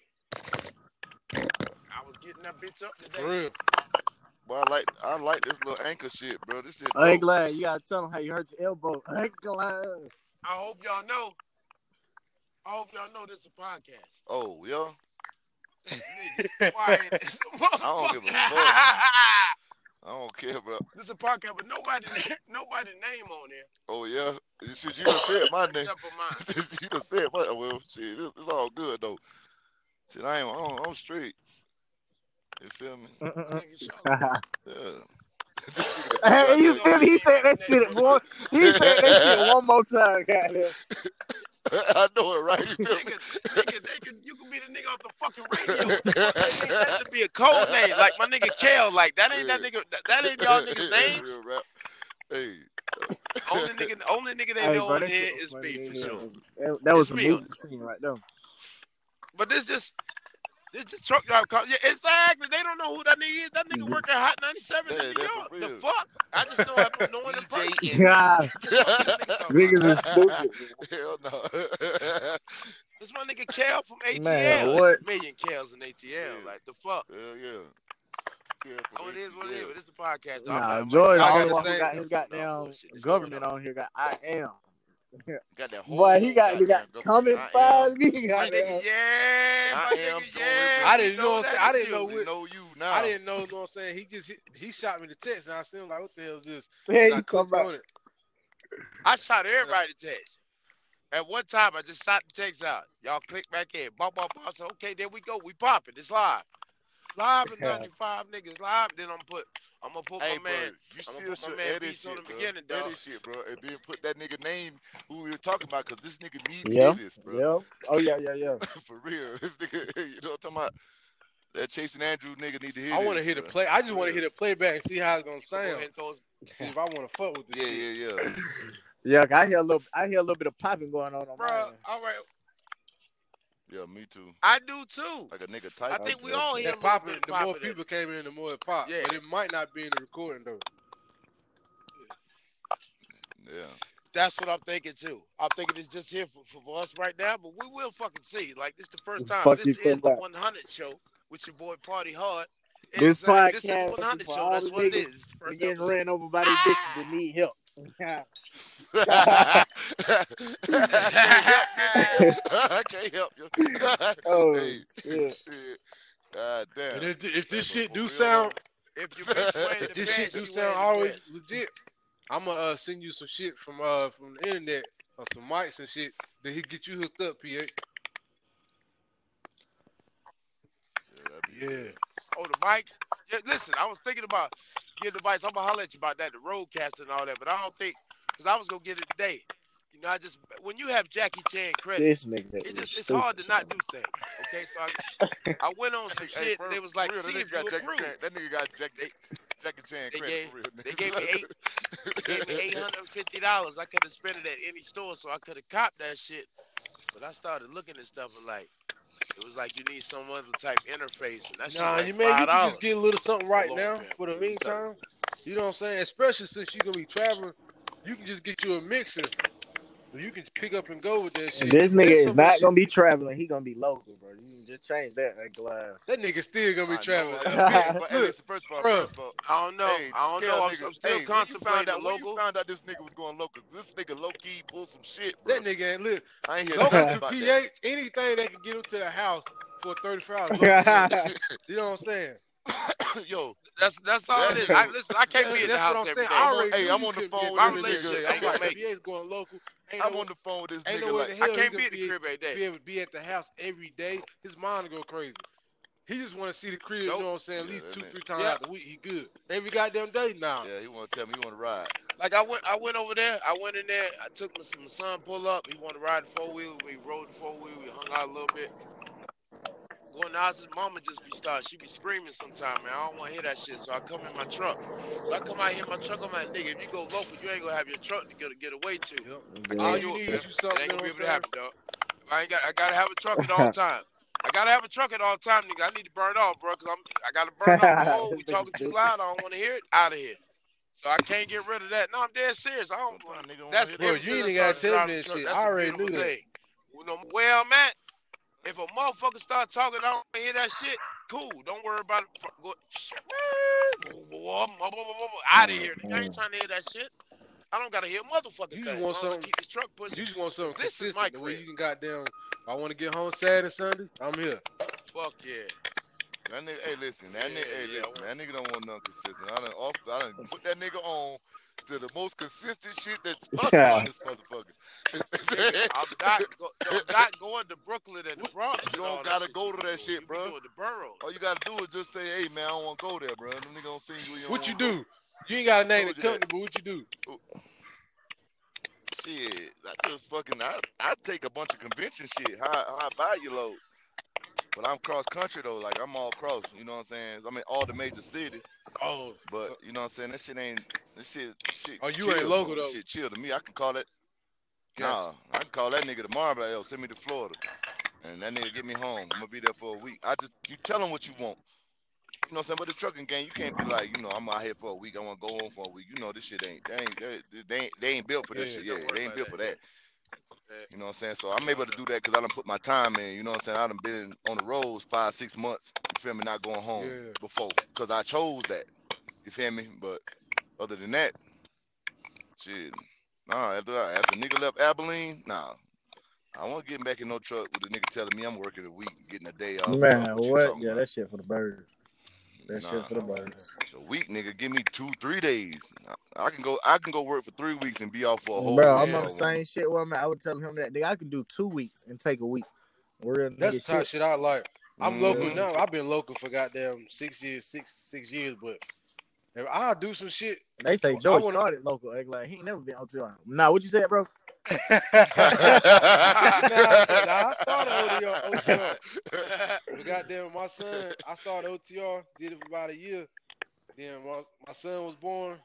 I was getting that bitch up For today. real. boy, I like I like this little anchor shit, bro. This shit I ain't dope. glad you gotta tell them how you hurt your elbow. I ain't glad. I hope y'all know. I hope y'all know this is a podcast. Oh, yeah. Niggas quiet as a I don't give a motherfucker. fuck. I don't care, bro. This is a podcast, but nobody, nobody name on there Oh, yeah. Shit, you done said my name. except for mine. Shit, you done said my well, shit, it's, it's all good, though. Shit, I ain't, I'm, I'm straight. You feel me? My nigga Charlotte. Yeah. Hey, you Nigga feel on me? He there said that ain't shit, name on boy. He said that shit one more time, goddamn. I know it, right? You feel me? Nigga, nigga, they could, you could be the nigga off the fucking radio. What the fuck? That ain't that to be a code name, like my nigga Kel. Like that ain't that nigga. That, that ain't y'all niggas' names. Real rap. Hey. Only nigga, only nigga they Hey, know bro, on that here shit was is funny. me for Yeah, sure. That, that was It's a me on movie scene right there. But this just, this just truck driver car. Yeah, exactly. They don't know who that nigga is. That nigga work at Hot ninety-seven Yeah, in New that's York. for The real. fuck? I just know him from knowing the person. D J Yeah, What the fuck this nigga talking about? niggas is stupid. Hell no. This my nigga Kel from A T L. Man, It's what? a million Kels in A T L. Yeah. Like the fuck. Hell yeah. Yeah, So from it is what it A T is. L. But this is a podcast. Though. Nah, I'm, I'm Joy, the Y'all got only the one who same- got his No goddamn bullshit. This government going on here got I am. Got that whole Boy, he got he goddamn got comment government. I five. am, He My got nigga, that. yeah, I my am nigga, doing yeah. I we didn't know what I'm that saying. I is didn't you. know we what. know you now. I didn't know, you know what I'm saying? He just he, he shot me the text and I seen him like, what the hell is this? Yeah, And you I talking clicked about? on it. I shot everybody the text. At one time, I just shot the text out. Y'all click back in. Bop, bop, bop. I said, okay, there we go. We popping. It's live. Live at ninety-five niggas live. Then I'm put. I'm gonna put Hey, my man. bro, you I'm gonna still put my should man edit Beast shit, on the bro. beginning, dog. Edit shit, bro, and then put that nigga name who we was talking about, cause this nigga need to Yeah, hear this, bro. yeah. Oh yeah, yeah, yeah. For real, this nigga, you know what I'm talking about? That Chasing Andrew nigga need to hear I this. want to hear the bro. play. I just For want to real. hear the playback and see how it's gonna So go ahead sound. and throw us. See if I want to fuck with this Yeah, shit. yeah, yeah. Yeah, I hear a little. I hear a little bit of popping going on on Bro, mine. all right. Yeah, me too. I do too. Like a nigga I type. think we Okay, all okay. hear a That little popping, bit of the more popping. people came in, the more it popped. Yeah. But it might not be in the recording though. Yeah. That's what I'm thinking too. I'm thinking it's just here for, for us right now, but we will fucking see. Like this the first time. Fuck This you is talking the about? one hundred show with your boy Party Hard. And This saying, this is the podcast one is hundred for show. all That's the what it niggas is. It's the be first getting episode. ran over by these bitches that need help. I can't help you. Oh Hey, shit! shit. God damn. And if, if this Hey, shit but do for real, sound, If your bitch wearing if the this shit dress, do she sound wearing the always dress. legit, I'm gonna uh, send you some shit from uh from the internet or some mics and shit. Then he get you hooked up, P H. though. Yeah, that'd be Yeah. good. Oh, the mics. Yeah, listen, I was thinking about getting the mics. I'm gonna holler at you about that, the roadcaster and all that. But I don't think, cause I was gonna get it today. You know, I just when you have Jackie Chan credit, This nigga it's is just it's stupid. hard to not do things. Okay, so I, I went on some Hey, hey, shit. for, They was for like, real, see that if nigga got you Jackie approve. Chan. That nigga got Jackie, They, Jackie Chan they credit gave for real. they nigga. gave me eight they gave me eight hundred and fifty dollars. I could have spent it at any store, so I could have copped that shit. But I started looking at stuff and like, it was like you need some other type interface, and that shit Nah, like you man, you five can dollars. just get a little something right Hold on, now fam. for the What you talking meantime. You know what I'm saying? Especially since you're gonna be traveling, you can just get you a mixer. You can pick up and go with that shit. This And nigga is some of that not shit- gonna be traveling. He gonna be local, bro. You can just change that. Like, live. That nigga still gonna be I know, traveling. I know. Hey, but hey, Look, listen, first of all, bro. first of all, I don't know. hey, I don't Kel, know. I'm, nigga, I'm still hey, when you found contemplating out, a when you logo. found out this nigga was going local, this nigga low key pulled some shit, bro. That nigga ain't look. I ain't hear Local nothing to about P that. H, anything that can get him to the house for thirty-five hours. Local to him. You know what I'm saying? Yo, That's that's all That it is. nigga- I, listen, I can't be in the That's house what I'm every saying. day. I I'm on- already hey, knew I'm you on the couldn't phone get with My this relationship. nigga. relationship I'm ain't gonna like, make P H going local. Ain't I'm no, on the phone with this ain't no nigga way like, in the hell I can't he be gonna at the be, crib every be day. able to be at the house every day. His mind go crazy. He just want to see the crib, Nope. you know what I'm saying, at Yeah, least that two, nigga- three times Yeah. out the week. He good. Every goddamn day now. yeah, he want to tell me he want to ride. Like I went, I went over there. I went in there. I took my, my son pull up. He wanted to ride the four wheel. We rode the four wheel. We hung out a little bit. Going out, his mama just be starting. She be screaming sometime, man. I don't want to hear that shit. So I come in my truck. So I come out here in my truck. I'm like, nigga, if you go local, you ain't gonna have your truck to get get away to. Yep. I All can't you do it, need man. is you It something, ain't you know gonna be what able I'm to saying? happen, dog. I ain't got. I gotta have a truck at all time. I gotta have a truck at all time, nigga. I need to burn off, bro, cause I'm. I gotta burn off. Oh, we This nigga talking too stupid. loud. I don't want to hear it. Out of here. So I can't get rid of that. No, I'm dead serious. I don't. Sometimes nigga want That's to hit Bro, ever you since I ain't gotta started tell me driving that the truck. shit. That's I a already beautiful knew that. thing. You know where I'm at. If a motherfucker start talking, I don't wanna hear that shit. Cool. Don't worry about it. Fuck, go, shit. Out of here. Nigga, I ain't trying to hear that shit. I don't gotta hear motherfucking You thing. just As want long as I something- keep this truck pushing. You just want something This is consistent. my The way crib. you can goddamn, I want to get home Saturday, Sunday, I'm here. Fuck yeah. That nigga, hey, listen, that Yeah, nigga, hey, yeah, I listen, that nigga don't want nothing consistent. I done off, I done put that nigga on to the most consistent shit that's possible about this motherfucker. Nigga, I'm not, go, I'm not going to Brooklyn and the Bronx. You and all don't that gotta shit go you to be that doing. shit, You bro. be doing the boroughs. All you gotta do is just say, hey man, I don't want to go there, bro. Them nigga gonna send you where you don't What you wanna do? You ain't got to name the Told you that. company, but what you do? go. Shit, I just fucking, I, I take a bunch of convention shit, high, high value loads. But I'm cross country though, like I'm all cross, you know what I'm saying? I'm in all the major cities, Oh, but so- you know what I'm saying? That shit ain't, this shit, shit. Oh, you chill, ain't local, bro. though. Shit chill to me. I can call that. Gotcha. Nah, I can call that nigga tomorrow, but yo, send me to Florida, and that nigga get me home. I'm gonna be there for a week. I just, you tell him what you want. You know what I'm saying? But the trucking game, you can't be like, you know, I'm out here for a week. I want to go home for a week. You know, this shit ain't, they ain't, they, they ain't, they ain't built for this Yeah, shit. don't Yeah, worry they ain't about built that, for that. yeah. You know what I'm saying? So I'm able to do that because I done put my time in. You know what I'm saying? I done been on the roads five, six months. You feel me? Not going home Yeah. before because I chose that. You feel me? But other than that, shit, Nah, after after nigga left Abilene, nah. I won't get back in no truck with a nigga telling me I'm working a week, getting a day off. Man, What you what? talking Yeah, about? that shit for the birds. That Nah, shit for the birds. so week, nigga, give me two, three days. I, I can go. I can go work for three weeks and be off for a whole Bro, week. I'm Yeah. on the if I want. same shit with him. I would tell him that nigga, I can do two weeks and take a week. Real That's the nigga type of shit. shit I like. I'm local Mhm. now. I've been local for goddamn six years, six six years. But if I do some shit, They say I Joey wanna. started local. Act like he ain't never been O T R. Nah, what you said, bro? nah, nah, I started O T R. O T R. But goddamn, my son, I started O T R, did it for about a year. Then my, my son was born.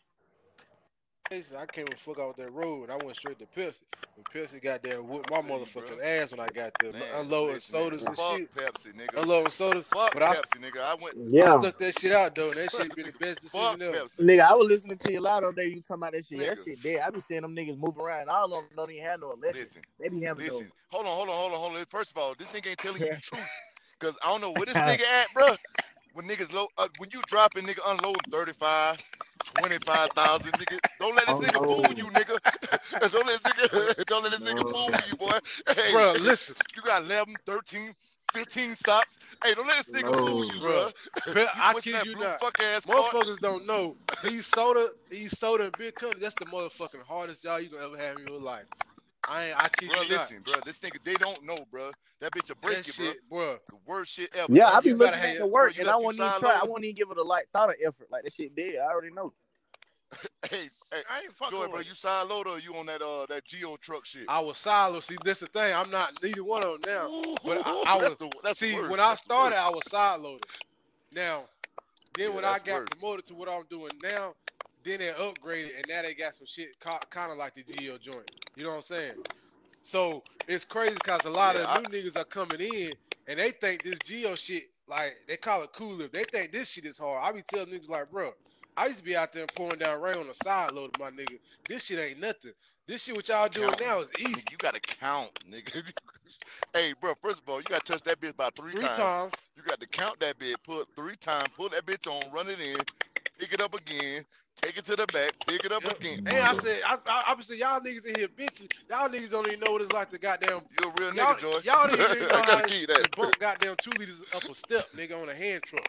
I came and fuck out that road, and I went straight to Pepsi. And Pepsi goddamn whooped my I feel you, motherfucking bro. ass when I got there, Man, unloading listen, man, sodas and fuck shit. Pepsi, nigga. Unloading sodas. Fuck But I, Pepsi, nigga. I went. I Yeah. stuck that shit out though, and that shit been the best Fuck decision ever. Pepsi, Nigga, I was listening to you loud all day. You talking about that shit. Yeah, that nigga. shit dead. I be seeing them niggas move around. All of them don't even have no electric. Listen, They be having listen. Hold on, hold on, hold on, hold on. First of all, this nigga ain't telling you the truth, cause I don't know where this nigga at, bro. When niggas low, uh, when you dropping nigga unloading thirty-five, twenty-five thousand, nigga, don't let this Oh, nigga no. fool you, nigga. don't let this nigga, don't let this nigga No. fool you, boy. Hey, Bro, listen, you got eleven, thirteen, fifteen stops. Hey, don't let this nigga No. fool you, bro. bro, You I pushing kid that you blue not. fuck ass cart. Motherfuckers don't know these soda, these soda and beer companies. That's the motherfucking hardest job you gonna ever have in your life. I ain't, I kid Bro, you not. listen, bro. This nigga, they don't know, bro. That bitch will break That you, bro. shit, bro. The worst shit ever. Yeah, son. I be You gotta looking have at your- the work, bro, you and I got- you won't even side try. I load? won't even give it a like thought of effort. Like that shit dead. I already know. Hey, hey, I ain't fucking Joy, with bro, it. you side loader or you on that uh that Geo truck shit? I was siloed. See, that's the thing. I'm not neither one of them now. But I, I was that's the, that's the see worst. when I That's the started, worst. I was side loaded. Now, then Yeah, when I that's got worse. promoted to what I'm doing now, then they upgraded, and now they got some shit kind of like the Geo joint. You know what I'm saying? So it's crazy because a lot Yeah, of I- new niggas are coming in, and they think this Geo shit, like they call it cool lift. They think this shit is hard. I be telling niggas like, bro, I used to be out there pouring down rain on the side loader, my nigga. This shit ain't nothing. This shit what y'all doing Count. now is easy. Nigga, you gotta count, nigga. Hey, bro, first of all, you gotta touch that bitch about three, Three times. times. You got to count that bitch, put three times, pull that bitch on, run it in, pick it up again, take it to the back, pick it up Yep. again. And I said, I, I, I said, y'all niggas in here bitches. Y'all niggas don't even know what it's like to goddamn. You a real Y'all, nigga, Joy. y'all don't even know I how gotta to keep that. bump goddamn two liters up a step, nigga, on a hand truck.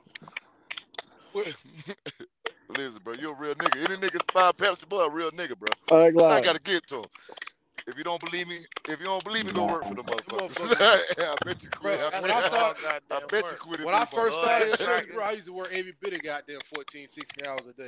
Listen, bro, you a real nigga. Any nigga spy Pepsi, boy, a real nigga, bro. I I gotta get to him. If you don't believe me, if you don't believe me, go work for the motherfuckers. motherfuckers- I bet you quit. Bro, I, when I bet- start- I goddamn bet work. you quit. in When I three first months. started Blood this tracker. shit, bro, I used to work every bit of goddamn fourteen, sixteen hours a day.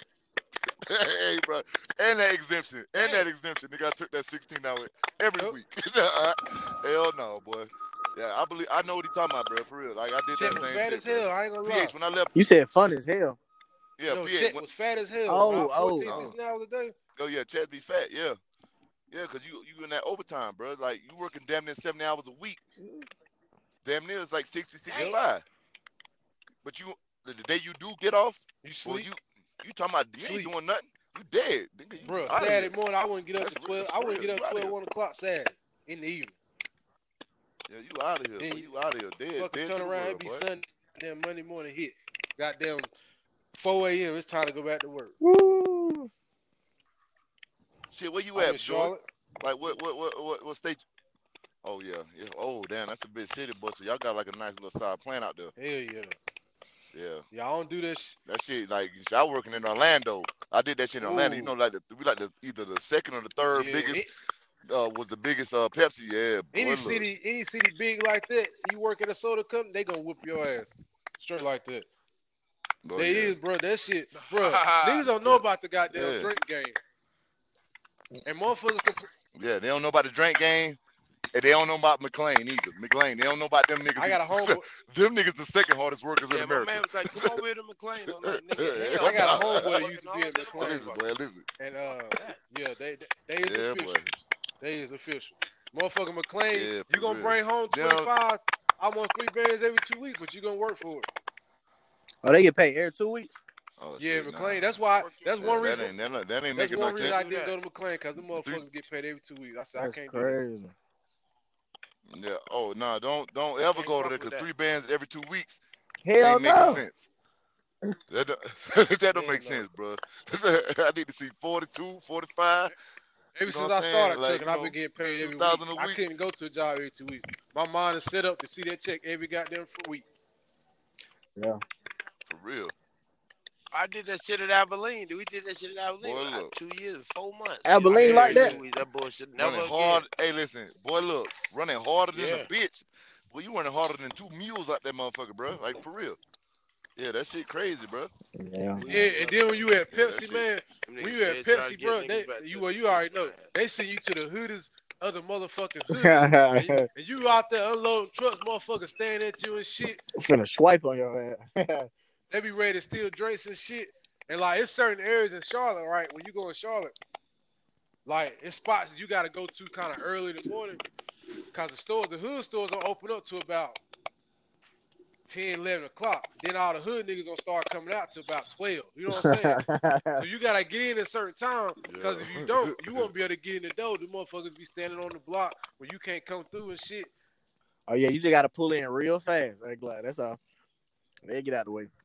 Hey, bro, and that exemption, and that exemption, nigga, I took that sixteen hour every Yep. week. Hell no, boy. Yeah, I believe I know what he talking about, bro. For real, like I did Check that was same fat shit. as hell. Bro. I ain't gonna lie. P H when I left, You said fun as hell. yeah, no, P H. check when- was fat as hell. Oh, Around oh, fourteen, oh. sixteen hours a day. oh yeah, Chad be fat, yeah, yeah, cause you you in that overtime, bro. Like you working damn near seventy hours a week. Damn near it's like sixty, sixty-five. But you, the the day you do get off, You or sleep, you you talking about you Sleep. ain't doing nothing. You dead, nigga. You bro. outta Saturday here. morning, I wouldn't get up That's to real, twelve. that's I wouldn't real. get You up outta twelve, here. one o'clock Saturday in the evening. Yeah, you out of here. Then Boy. you You out of here. Dead, Fucking dead turn to the around, world, it be boy. Sunday. Goddamn Monday morning hit. Goddamn four a.m. It's time to go back to work. Woo. Shit, where you I'm in at, Joy? Charlotte. Like what what what what, what state? Oh yeah, yeah. Oh damn, that's a big city, boy. So y'all got like a nice little side plant out there. Hell yeah. Yeah, Y'all don't do this. that shit like y'all working in Orlando. I did that shit in Orlando. You Ooh. know, like the, we like the either the second or the third Yeah, biggest. it- Uh, was the biggest uh Pepsi. Yeah, boy, Any look. city, any city big like that, you work at a soda company, they gonna whoop your ass straight like that. Boy, They yeah. is, bro. That shit, bro. Niggas don't know about the goddamn Yeah. drink game. And motherfuckers, compl- Yeah, they don't know about the drink game, and they don't know about McLean either. McLean, they don't know about them niggas. I got a either. homeboy. Them niggas the second hardest workers Yeah, in my America. man was like, come over here to McLean. I'm like, nigga, hell I got a no. homeboy that Fucking used to all be at that McLean. Listen, boy, listen. And uh, yeah, they they, they is Yeah, official. boy. They is official. Motherfucking McLean, Yeah, you for gonna real. bring home Them- twenty-five. I want three bands every two weeks, but you gonna work for it. Oh, they get paid every two weeks. Oh, Yeah, shit, McLean. nah. That's why. That's Yeah, one that reason. ain't that, ain't- that ain't That's making one no reason sense. I Do didn't that. go to McLean because the motherfuckers get paid every two weeks. I said That's I can't do that. crazy. Yeah. Oh no, nah, don't don't I ever can't go to fuck there with because that. three bands every two weeks Hell ain't making no. sense. That don't, that don't Hell make no. sense, bro. I need to see forty-two, forty-five. Ever You know since what I I'm saying? started Like, cooking, you I've been know, getting paid every two thousand week. a I week. couldn't go to a job every two weeks. My mind is set up to see that check every goddamn week. Yeah. For real. I did that shit at Abilene. We did that shit at Abilene Boy, for like look. two years, four months. Abilene Shit, I like did that? two weeks. That bullshit never Running again. hard. Hey, listen, boy, look, running harder than Yeah. a bitch. Boy, you running harder than two mules out that motherfucker, bro. Like for real. Yeah, that shit crazy, bro. Yeah. Yeah, and then when you at Yeah, that Pepsi, shit- man, Them when niggas you at dead trying to Pepsi, get bro, niggas they back to you the well, you already know. line. They send you to the hoodest of the motherfucking hood. and, and you out there unloading trucks, motherfuckers staring at you and shit. Finna swipe on your ass. They be ready to steal drinks and shit. And like it's certain areas in Charlotte, right? When you go in Charlotte, like it's spots that you gotta go to kind of early in the morning. Cause the stores, the hood stores don't open up to about ten, eleven o'clock. Then all the hood niggas gonna start coming out to about twelve. You know what I'm saying? So you gotta get in at a certain time, because if you don't, you won't be able to get in the door. The motherfuckers be standing on the block where you can't come through and shit. Oh yeah, you just gotta pull in real fast. Hey, glad that's all. They get out the way.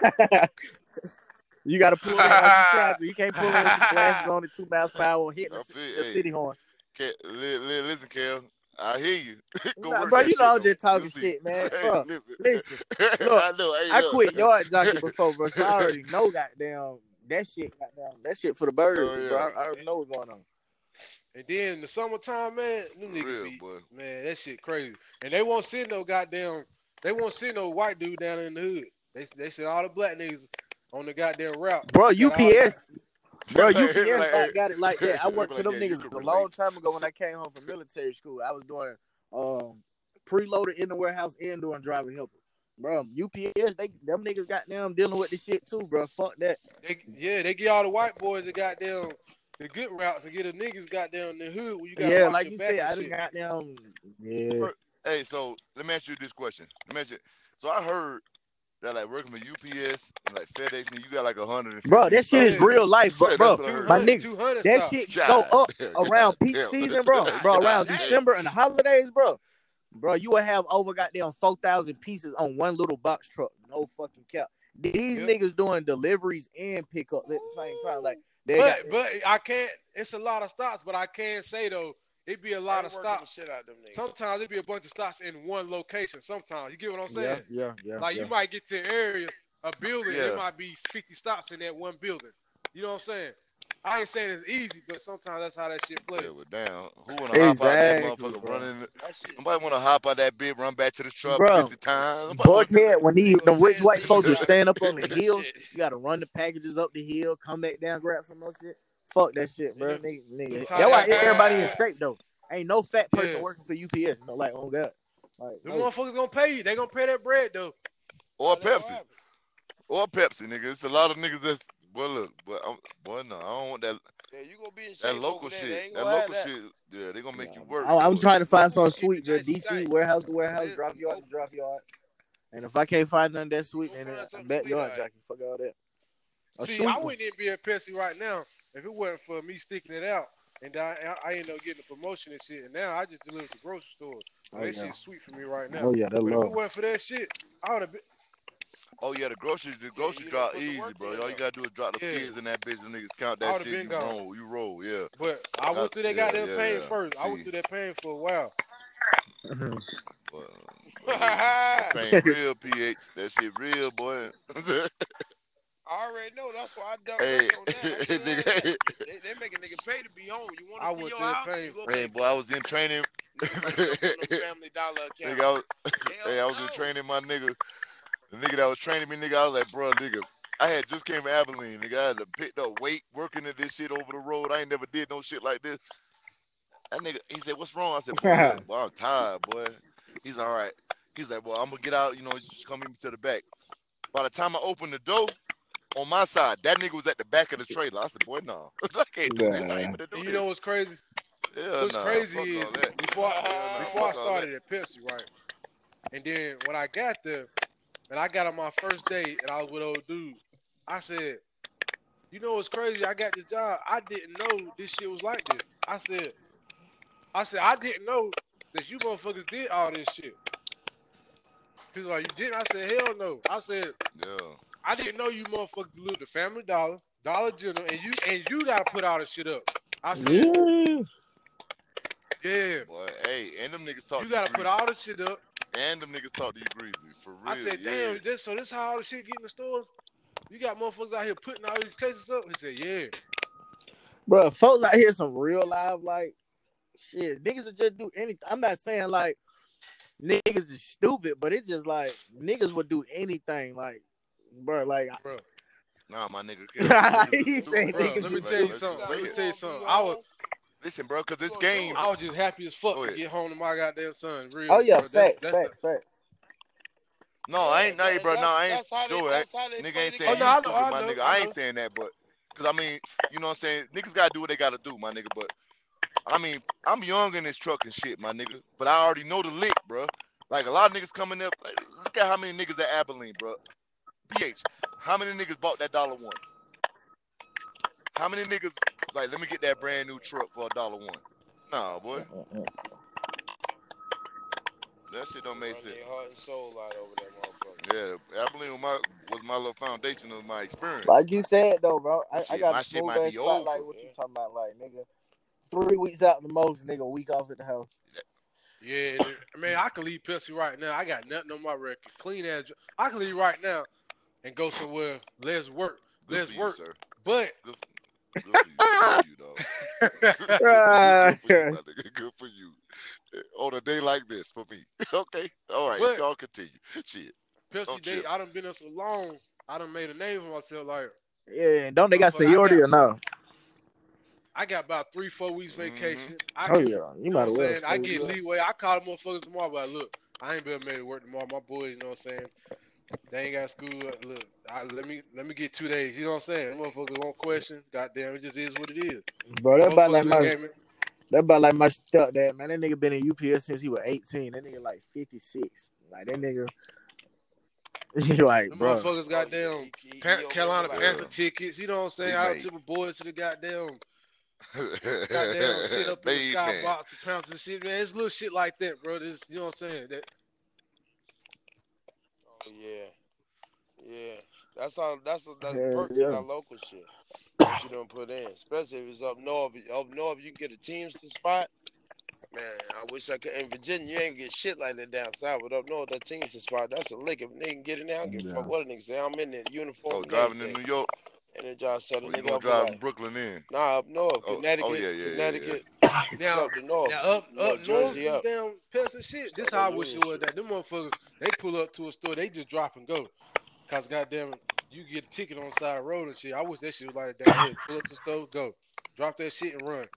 You gotta pull in like you try to. You can't pull in with your flashes on at two miles per hour, hitting I the, feel- the hey. city horn. Cal, li, li, listen, Cal, I hear you. Go Nah, work bro, that you know shit, I'm just though. talking You'll see. shit, man. Hey, Bro, listen, listen. Look, I know. Hey, I look. quit yard jockey before, bro. So I already know, goddamn, that shit, goddamn, that shit for the birds, Oh, yeah. bro. I, I already know what's going on. And then in the summertime, man, them For niggas real, be, boy. man, that shit crazy. And they won't send no goddamn, they won't send no white dude down in the hood. They they send all the black niggas on the goddamn route. Bro, Got all U P S, bro, Like, U P S like, about hey. got it like that. I worked Like, for them yeah, you niggas can a relate. long time ago when I came home from military school. I was doing um preloaded in the warehouse and doing driver helper. Bro, U P S, they them niggas got them dealing with this shit too, bro. Fuck that. They, yeah, they get all the white boys that goddamn the good routes and get the niggas goddamn in the hood where you got Yeah, watch like your you back said, and I done shit. got them. Yeah. Hey, so let me ask you this question. Let me ask you. So I heard that like working for U P S and like FedEx, and you got like a hundred and fifty. Bro, that shit is Yeah. real life, bro. That's bro what I two heard. my hundred, nigga, two hundred that stops. shit God go up damn, around peak damn. season, bro. Bro, around God damn. December and the holidays, bro. Bro, you will have over goddamn four thousand pieces on one little box truck. No fucking cap. These Yep. niggas doing deliveries and pickups at the same time. Like, they But got, but I can't. It's a lot of stops, but I can say though, it be a lot I of ain't working stops. the shit out of them niggas. Sometimes it be a bunch of stops in one location. Sometimes you get what I'm yeah, saying? yeah, yeah. Like yeah. you might get to an area, a building, Yeah. it might be fifty stops in that one building. You know what I'm saying? I ain't saying it's easy, but sometimes that's how that shit plays. Yeah, but damn, who wanna hop out that Exactly, motherfucker bro. running? That shit. Nobody wanna hop out that bit, run back to the truck Bro, fifty times. Nobody wanna do Buckhead, that. when these You the gonna rich white chance folks these will out. stand up on the That hills, shit. you gotta run the packages up the hill, come back down, grab some more shit. Fuck that shit, bro. Yeah. Nigga, nigga. Tie That's why that everybody in ass. shape though. Ain't no fat person Yeah. working for U P S. No, like, oh god. Like, The no. motherfuckers gonna pay you. They gonna pay that bread though. Or That's what Pepsi. happened. Or Pepsi, nigga. It's a lot of niggas that's boy look, but I'm, boy no, I don't want that Yeah, you gonna be in shape that local over there. They shit. ain't That gonna have local that. shit, yeah, they gonna make you work. I'm, I'm boy. trying to find Local something keep sweet, you nice just and D C, tight. warehouse to warehouse, It- drop yard to local. drop yard. And if I can't find nothing that sweet, Go then find I something bet sweet, yard alright. jockey. Fuck all that. A See, sweet I one. wouldn't even be at Pepsi right now if it wasn't for me sticking it out. And I, I ended up getting a promotion and shit. And now I just deliver to grocery stores. So Oh, that yeah. shit's sweet for me right now. Oh yeah, that But if it love. wasn't for that shit, I would have been. Oh yeah, the groceries, the grocery you drop put the easy, work bro. in, All you though. gotta do is drop the Yeah. skids in that bitch, and niggas count I that would've shit. been You gone. roll, you roll, yeah. But I went through that Yeah, goddamn yeah, pain yeah. first. I went See. through that pain for a while. Well, that pain real, P H. That shit real, boy. I already know. That's why I double Hey, back on that. I can't have nigga. that. They, they make a nigga pay to be home. You want I to see went your through that house? pain. You go Hey, pay boy, for I it. was in training. Niggas ain't jump on them Family Dollar account. Nigga, I was, Hell hey, I was in no. training, my nigga. The nigga that was training me, nigga, I was like, bro, nigga, I had just came from Abilene, nigga. I had to pick up weight, working at this shit over the road. I ain't never did no shit like this. That nigga, he said, what's wrong? I said, boy, look, boy, I'm tired, boy. He's all right. He's like, well, I'm gonna get out, you know, just come meet me to the back. By the time I opened the door, on my side, that nigga was at the back of the trailer. I said, boy, no, I can't do this. I ain't gonna do And this. you know what's crazy? Hell What's nah, crazy fuck is all that. before I, Hell nah, before I fuck all that. started at Pepsi, right? And then when I got there, and I got on my first day, and I was with old dude, I said, you know what's crazy? I got this job. I didn't know this shit was like this. I said, I said, I didn't know that you motherfuckers did all this shit. He was like, you didn't? I said, hell no. I said, Yeah. I didn't know you motherfuckers delivered the Family Dollar, Dollar General, and you and you gotta put all this shit up. I said, Yeah. yeah, Boy, hey, and them niggas talk you to gotta you put greasy. all the shit up. And them niggas talk to you greasy. For real. I said, yeah. damn, this so this how all the shit get in the stores? You got motherfuckers out here putting all these cases up? He said, yeah. Bro, folks out here some real live like shit. Niggas will just do anything. I'm not saying like niggas is stupid, but it's just like niggas would do anything. Like, bro, like Bro, Nah, my nigga. niggas he is said stupid, bro, niggas let me is tell you Let's something. just Let say me it. tell you something. I was Listen, bro, because this You gonna do game. it. I was just happy as fuck Go to ahead. get home to my goddamn son. Real, Oh yeah, bro. That's, facts, that's facts, the, facts. No, I ain't. Yeah, Nah, that- bro. No, that's- I ain't. that's how they- Joey, that's how they nigga play ain't the saying Oh, game. no, you I know, stupid, I my know, nigga. I I ain't know. saying that, but because I mean, you know what I'm saying? Niggas gotta do what they gotta do, my nigga. But I mean, I'm young in this truck and shit, my nigga. But I already know the lick, bro. Like a lot of niggas coming up. Like, look at how many niggas at Abilene, bro. P H, how many niggas bought that dollar one? How many niggas was like, let me get that brand new truck for a dollar one? Nah, boy. That shit don't make Run sense. their heart and soul out over that motherfucker. Yeah, Abilene was my was my little foundation of my experience. Like you said though, bro, I, I Shit, got my a shit smooth might ass be spot like over. what you Yeah. talking about, like nigga. Three weeks out the most, nigga, a week off at the house. Yeah, dude. Man, I can leave Pepsi right now. I got nothing on my record. Clean as I can leave right now and go somewhere. Let's work. Good Let's for you, work. sir. But Good, good for you. Good for you, dog. good, good for you, my nigga. Good for you. On a day like this, for me. Okay. All right. But- Y'all continue. Shit. Pepsi Don't Day, trip. I done been there so long. I done made a name for myself. Like Yeah, and don't they got Motherfucker, I seniority got- or no? I got about three, four weeks Mhm. vacation. I Oh can, yeah, you you know might what as I'm well. saying? I smooth get it up. leeway. I call the motherfuckers tomorrow, but like, look, I ain't been made to work tomorrow. My boys, you know what I'm saying? They ain't got school. Look, I, let me let me get two days. You know what I'm saying? Them motherfuckers won't question. Goddamn, it just is what it is. Bro, that about Motherfuckers like just my gave me. that about like my stepdad, man. That nigga been in U P S since he was eighteen. That nigga like fifty-six. Like that nigga. You like, Them bro. motherfuckers goddamn Oh, he- he- Pan- he over Carolina there, Panther Yeah. tickets. You know what I'm saying? Big I mate. took my boys to the goddamn goddamn sit up in the Baby skybox, man. the Panthers and shit, man. It's little shit like that, bro. This, you know what I'm saying? That Oh yeah, yeah. That's all. That's that's Hell perks yeah. of that local shit that you don't put in. Especially if it's up north. Up north, you can get a Teamster spot. Man, I wish I could. In Virginia, you ain't get shit like that down south. But up north, that Teamster spot, that's a lick. If a nigga can get in there, I don't give a Yeah. fuck what a nigga say. I'm in the uniform Oh, and driving in everything. New York? And then y'all set a Oh, you nigga gonna up for drive in life. Brooklyn in? Nah, up north, Oh, Connecticut, oh yeah, yeah, yeah, yeah. Connecticut, it's now, up the north. now up North up north, Jersey them up. damn Pets and shit. This Start how I that wish it union was. shit. That them motherfuckers, they pull up to a store, they just drop and go. Cause goddamn, you get a ticket on the side of the road and shit. I wish that shit was like that down here. Pull up to the store, go, drop that shit and run.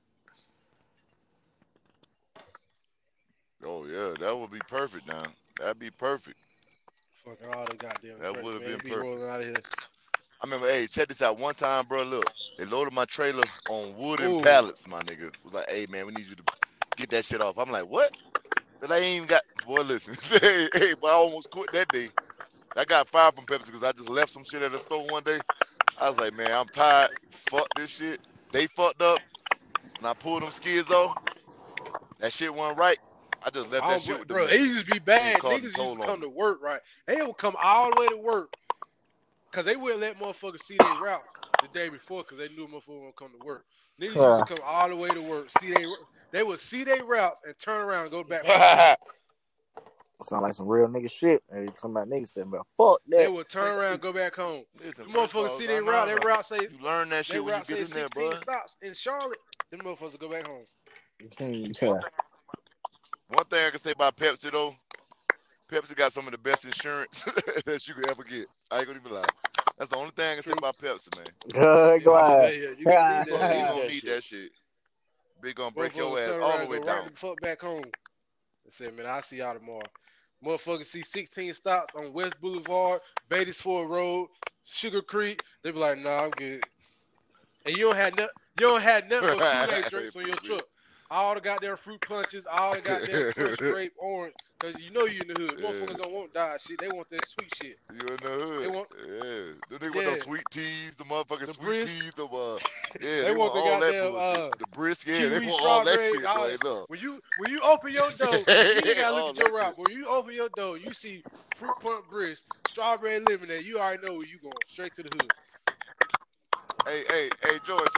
Oh yeah, that would be perfect now. That'd be perfect. Fucking all the goddamn. That credit, would've man. been Be perfect. rolling out of here. I remember, hey, check this out. One time, bro, look, they loaded my trailer on wooden Ooh. pallets, my nigga. It was like, hey, man, we need you to get that shit off. I'm like, what? But I ain't even got, boy, listen. hey, hey, but I almost quit that day. I got fired from Pepsi because I just left some shit at the store one day. I was like, man, I'm tired. Fuck this shit. They fucked up. And I pulled them skids off. That shit wasn't right. I just left I that don't, shit bro, with the bro, it used to be bad. called Niggas the used toll to on come me. to work, right? They would come all the way to work because they wouldn't let motherfuckers see their routes the day before because they knew motherfuckers would come to work. Niggas Huh. used to come all the way to work, see they they would see their routes and turn around and go back. home. Sound like some real nigga shit. Hey, talking about niggas saying, but fuck They that. would turn around and go back home. Listen, Them first of motherfuckers all, see I their know route. Their how- route say you learn that their shit when you route get say in there, sixteen bro. stops in Charlotte. Them motherfuckers go back home. Yeah. One thing I can say about Pepsi though, Pepsi got some of the best insurance that you could ever get. I ain't gonna even lie. That's the only thing I can say True. about Pepsi, man. Good, go Yeah, ahead. yeah, you gonna need You that gonna, shit. you Need gonna that need shit. that shit. Big gonna break your Motherfuckers ass turn all around the and way go down. right the fuck back home. I said, man, I'll see y'all tomorrow. Motherfuckers see sixteen stops on West Boulevard, Beatty'sford Road, Sugar Creek. They be like, nah, I'm good. And you don't have nothing. You don't have nothing but Kool-Aid drinks on your truck. All the goddamn fruit punches, all the goddamn crushed grape, orange. Cause you know you in the hood. Yeah. Motherfuckers don't want diet shit. They want that sweet shit. You in the hood. They want- yeah. The nigga want no Yeah. sweet teas, the motherfucking The sweet brisk. teas, the uh, yeah, They they, want want, the all that goddamn, bullshit. uh, the brisk, yeah, they Kiwi, want all that strawberry, shit, all boy. that. Look. When you when you open your door, you ain't gotta All look at your that route. shit. But when you open your door, you see fruit punch brisk, strawberry lemonade. You already know where you going. Straight to the hood. Hey, hey, hey, Joy. So look,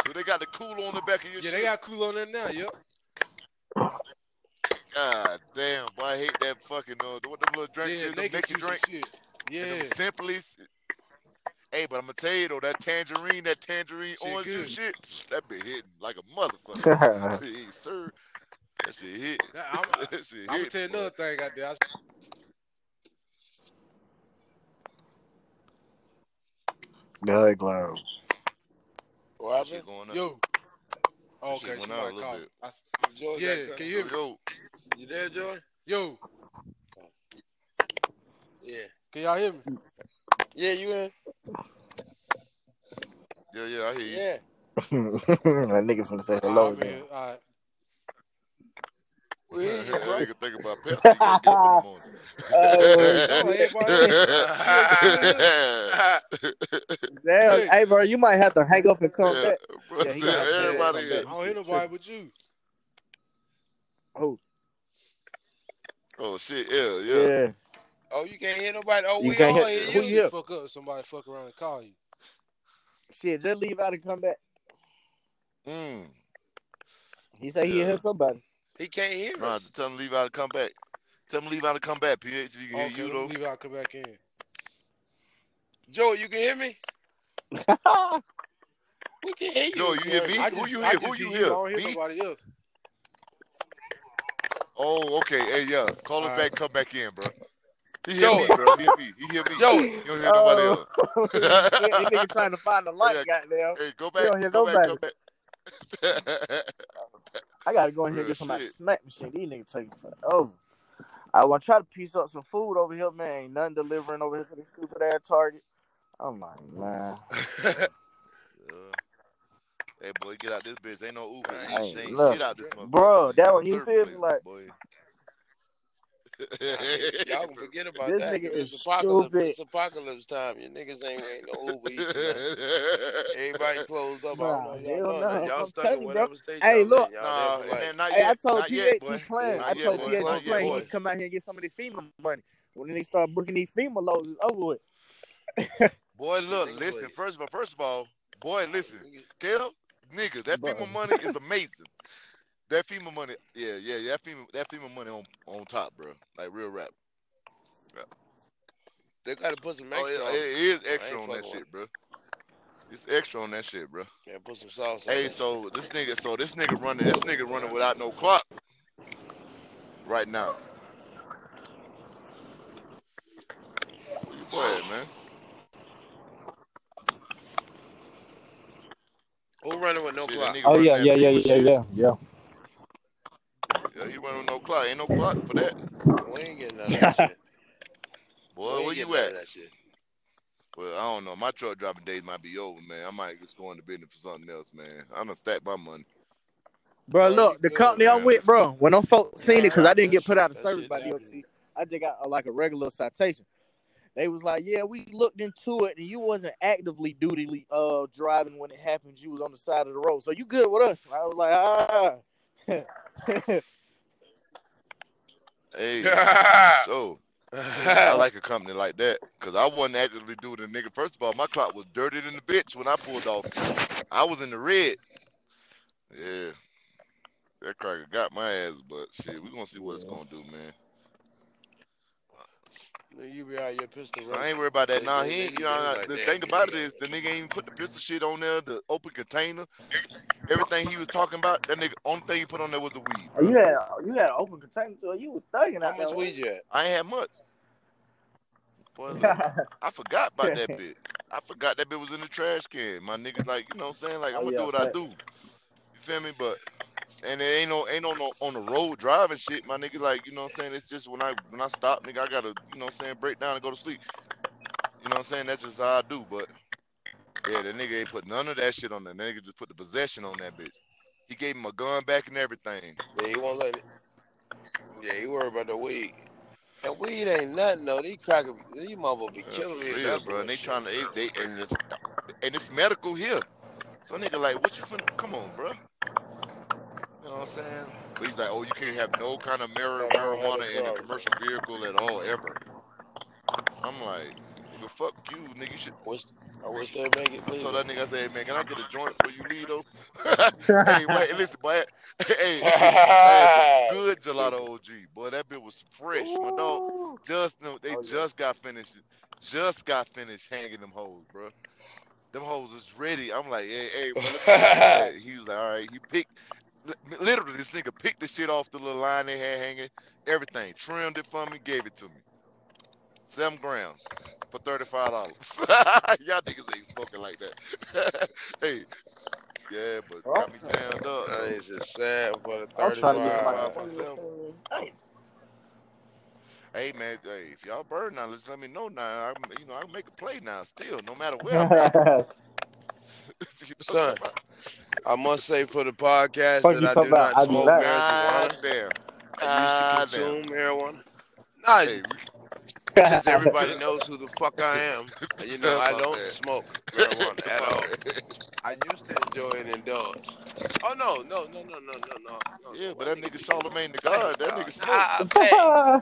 Do they got the cooler on the back of your Yeah, shit? they got cool on there now. Yep. God damn, boy, I hate that fucking uh, what them little drinks Yeah, is, them naked naked juice and drinks. shit. And Yeah. them Simplies. Hey, but I'm gonna tell you though, that tangerine, that tangerine Shit orange good. juice shit, psh, that be hitting like a motherfucker. See, sir, that shit hit. That- I'm, That shit I'm gonna hit, tell you boy. another thing out there. I, No, Glenn. What That shit happened? going up. yo. Oh, That shit okay, went out a somebody little called. bit. I s- Joy yeah, got can cut. you Yo, hear me? yo, You there, Joy? Yo, Yeah. can y'all hear me? Yeah, you in? yeah, yeah, I hear you. Yeah. That nigga finna say All hello right, again. man. All right. We hear you, bro. Nigga think about Pepsi, you gotta get up in the morning. Oh, No, shit. everybody else. Damn, Hey, hey, bro, you might have to hang up and come Yeah, back. bro, Yeah, he said gonna have to hang up and everybody come is. back. I This don't hear shit nobody tripping. but you. Oh, Oh shit, yeah, yeah. yeah. Oh, you can't hear nobody. Oh, You we can't all hear- hear who you. you hear? Fuck up. Somebody fuck around and call you. Shit, just leave out and come back. Mm. He said he Yeah. heard somebody. He can't hear Nah, us. just tell him to leave out and come back. Tell him to leave out and come back, P H. If you can Okay, hear you let me though. leave out. Come back in. Joe, you can hear me? We can hear you. Joe, you hear me? I Who just, you I hear? just Who you hear hear? I don't hear Me? nobody else. Oh, okay. Hey, yeah. Call us All back. right. Come back in, bro. He hear Joe. me, bro. He hear me. He hear me. Joe. He don't hear nobody Oh, else. yeah, that nigga trying to find the light, Yeah. goddamn. Hey, go He back. don't hear Go back. nobody. Come back. I gotta go in here and Real get somebody shit. snack machine. These niggas taking forever. I want to try to piece up some food over here, man. Ain't nothing delivering over here to this stupid ass Target. I'm like, man. Yeah. Hey, boy, get out this bitch. Ain't no Uber I Eats. ain't Ain't nothing. shit out this motherfucker. Bro, that You one, you certain feel me? places, Like, boy. I mean, y'all can forget about this that. nigga 'Cause is it's apocalypse. stupid. It's apocalypse time. Your niggas ain't, ain't no Uber Eats. Man. Everybody closed up. I don't know Nah, if y'all hell know that. no. Y'all I'm stuck in telling you, bro. whatever state Hey, y'all look. in. Y'all Nah, there for man, life. not Hey, I yet. told Not P yet, H boy. he playing. Yeah, I Not yet, told boy. P H he Not yet, playing. He boy. need to come out here and get some of the FEMA money. When they start booking these FEMA loads, it's over with. Boy, Shit, look, nigga, listen. please. First of all, first of all, boy, listen. Nigga, Kel, nigga, that Bro. FEMA money is amazing. That FEMA money, yeah, yeah, yeah. That FEMA, that FEMA money on on top, bro. Like real rap. They gotta put some Oh, extra it, on it. it is I extra ain't on that fucking with shit, bro. It's extra on that shit, bro. it. Yeah, put some sauce on Hey, that. so this nigga, so this nigga running, this nigga running without no clock right now. Where you boy at, man? Who running with no Shit, clock? that nigga Oh, running yeah, that yeah, yeah, FEMA yeah, shit. yeah, yeah. Yeah, he running with no clock. Ain't no clock for that. We ain't getting none of that shit. Boy, we where ain't you getting none at? of that shit. Well, I don't know. My truck driving days might be over, man. I might just go into business for something else, man. I'm gonna stack my money. Bro, Oh, you look, the good, company I'm man. with, bro, when them folks seen it, Nah, because I didn't that get put shit- out of that service shit by D O happened. T. I just got uh, like a regular citation. They was like, yeah, we looked into it, and you wasn't actively duty uh driving when it happened. You was on the side of the road, so you good with us. I was like, ah. Hey, so I like a company like that because I wasn't actively doing the nigga. First of all, my clock was dirtier than the bitch when I pulled off. I was in the red. Yeah, that cracker got my ass, but shit, we gonna see what it's gonna do, man. You be out your pistol. I ain't worried about that. They- Nah, they- he they- ain't. You they know, was like, the damn, thing you about ain't it is got the nigga ain't even put the pistol shit on there. The open container, everything he was talking about. That nigga only thing he put on there was the weed, bro. You had you had an open container, so you was thugging How out much there. weed you at? I ain't had much. Boy, look, I forgot about that bit. I forgot that bit was in the trash can. My niggas like, you know what I'm saying? Like, Oh, I'm gonna yeah, do what I facts. do. You feel me? But and there ain't no ain't no, no on the road driving shit. My niggas like, you know what I'm saying? It's just when I when I stop, nigga, I gotta, you know what I'm saying, break down and go to sleep. You know what I'm saying? That's just how I do. But yeah, the nigga ain't put none of that shit on there. The nigga just put the possession on that bitch. He gave him a gun back and everything. Yeah, he won't let it. Yeah, he worried about the weed. And weed ain't nothing though. These crackers, these motherfuckers be Yeah, killing for me. with real, that bro. And they bullshit. trying to they, they and it's and it's medical here. So nigga like, what you finna? Come on, bro. You know what I'm saying? But he's like, oh, you can't have no kind of mar- I don't have a marijuana in a problem. commercial vehicle at all, ever. I'm like, nigga, nigga, fuck you, nigga. You should. What's, I wish they make it I legal. told that nigga, I said, hey, man, can I get a joint for you, leave though? Hey, wait, listen, boy. Hey, I had some good gelato O G, boy. That bitch was fresh, my dog. Just no, they Oh, yeah. just got finished, just got finished hanging them hoes, bro. Them hoes is ready. I'm like, hey, hey, bro, look at that. He was like, all right. He picked, li- literally, this nigga picked the shit off the little line they had hanging, everything, trimmed it for me, gave it to me. Seven grams for thirty-five dollars. Y'all niggas ain't smoking like that. Hey, yeah, but got me jammed up. That is just sad for the I'm trying to get my thirty-five. myself. Hey man, hey, if y'all burn now, just let me know now. I, you know, I make a play now. Still, no matter where I'm at. You know what I'm Son, talking about? I must say for the podcast Fuck that you I talking do about? not I do smoke not. God marijuana. damn. I God used to damn. consume marijuana. Nah, Hey, we, since everybody knows who the fuck I am, you know, I My don't bad. smoke marijuana at My all. bad. I used to enjoy it and indulge. Oh no, no, no, no, no, no, no. no Yeah, no, but my that nigga be Charlemagne the doing- God, that nigga smoke. Ah, man.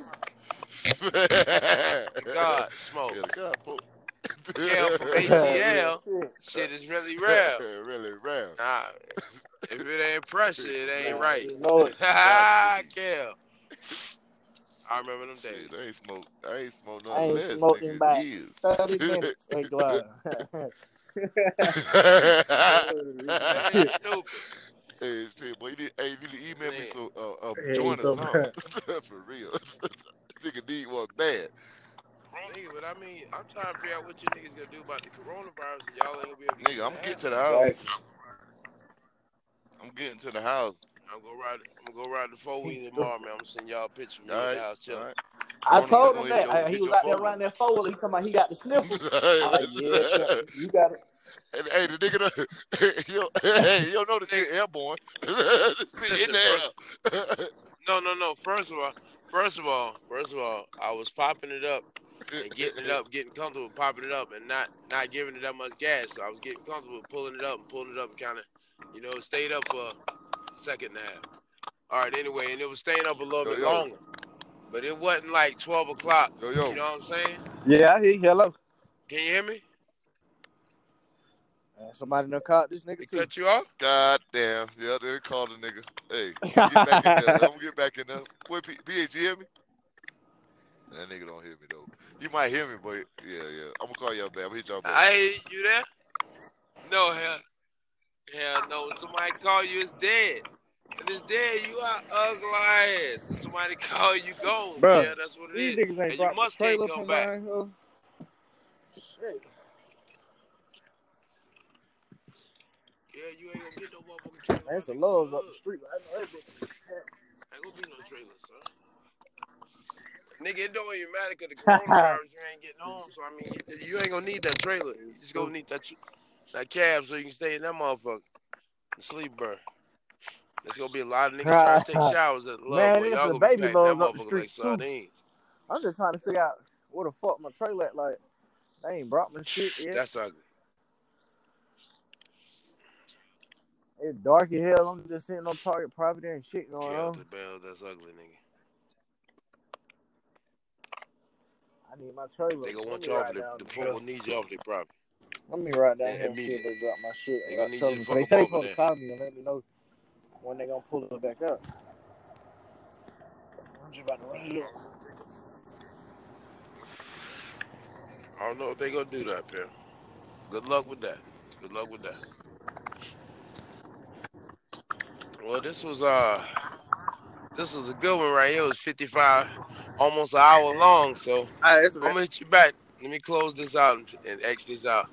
God, smoke. Yeah, the God smoke. Hell from A T L, shit is really rare. Really rare. Nah, if it ain't pressure, it ain't right. You know it. Ha Kel. I remember them days. Shit, I ain't smoked. I ain't smoked I nothing ain't less, smoked in nigga. about Years. thirty minutes. Hey, Glide. That is stupid. Hey, shit, boy, you need, hey, you need to email me Man. some uh, a Hey, joint so or something. For real. Nigga need one bad. Nigga, but I mean, I'm trying to figure out what you niggas gonna do about the coronavirus and y'all ain't gonna be able to Nigga, get I'm in the getting house. to the house. Exactly. I'm getting to the house. I'm gonna ride I'm gonna go ride the four wheel tomorrow, man. I'm gonna send y'all a picture of me All in right, the house all chilling. right. I Corona told gonna him hit that. your- I, he hit was your out there phone. riding that four wheeler. He talking about he got the sniffles. I was like, yeah, yeah, you got it. And, hey, the nigga, done- he don't, hey, he don't know the shit airborne. The shit in the air. No, no, no. First of all, first of all, first of all, I was popping it up and getting it up, getting comfortable with popping it up and not not giving it that much gas. So I was getting comfortable with pulling it up and pulling it up and kind of, you know, stayed up for a second and a half. All right, anyway, and it was staying up a little Yo, bit yo. longer. But it wasn't like twelve o'clock. Yo, yo. You know what I'm saying? Yeah, I hear you. Hello. Can you hear me? Uh, somebody done caught this nigga They too. cut you off? God damn. Yeah, they called the nigga. Hey, get back in there. Let him get back in there. Wait, P- PH, you hear me? That nigga don't hear me, though. You might hear me, but yeah, yeah. I'm gonna call y'all back. I'm gonna hit y'all back. Hey, you there? No, hell. Hell no. When somebody call you, it's dead. And it's dead, you are ugly ass. And somebody call you, gone. Bruh, Yeah, that's what it These is. niggas ain't And you brought the must can't trailer come from back. mine. Huh? Shit. Yeah, you ain't gonna get no motherfucking trailer. That's a my nigga. Love's up the Look, street. I know that bitch. Ain't gonna be no trailer, son. Nigga, it don't even matter because the coronavirus, you ain't getting home. So, I mean, you, you ain't gonna need that trailer. You just gonna need that that cab so you can stay in that motherfucker and sleep, bro. There's gonna be a lot of niggas trying to take showers at the Love. Man, Boy. this Y'all is gonna baby be packing that Love's up the motherfucker street, like too. sardines. I'm just trying to figure out where the fuck my trailer at. Like, they ain't brought my shit yet. That's ugly. It's dark as hell. I'm just sitting on Target property and shit going Yeah, on. the bell, that's ugly, nigga. I need my trailer. They gonna Let want me you off ride of the, down the the pool hill. will need you off their property. Let me ride down Yeah, here and see if immediately. they drop my shit. They I gonna gotta need tell you them. to 'Cause they fuck say up they over supposed to there. call me and let me know when they gonna pull it back up. I'm just about to run up. I don't know if they gonna do that, Pam. Good luck with that. Good luck with that. Well, this was uh, this was a good one right here. It was fifty-five, almost an hour long. So All right, that's I'm gonna hit you back. Let me close this out and, and X this out.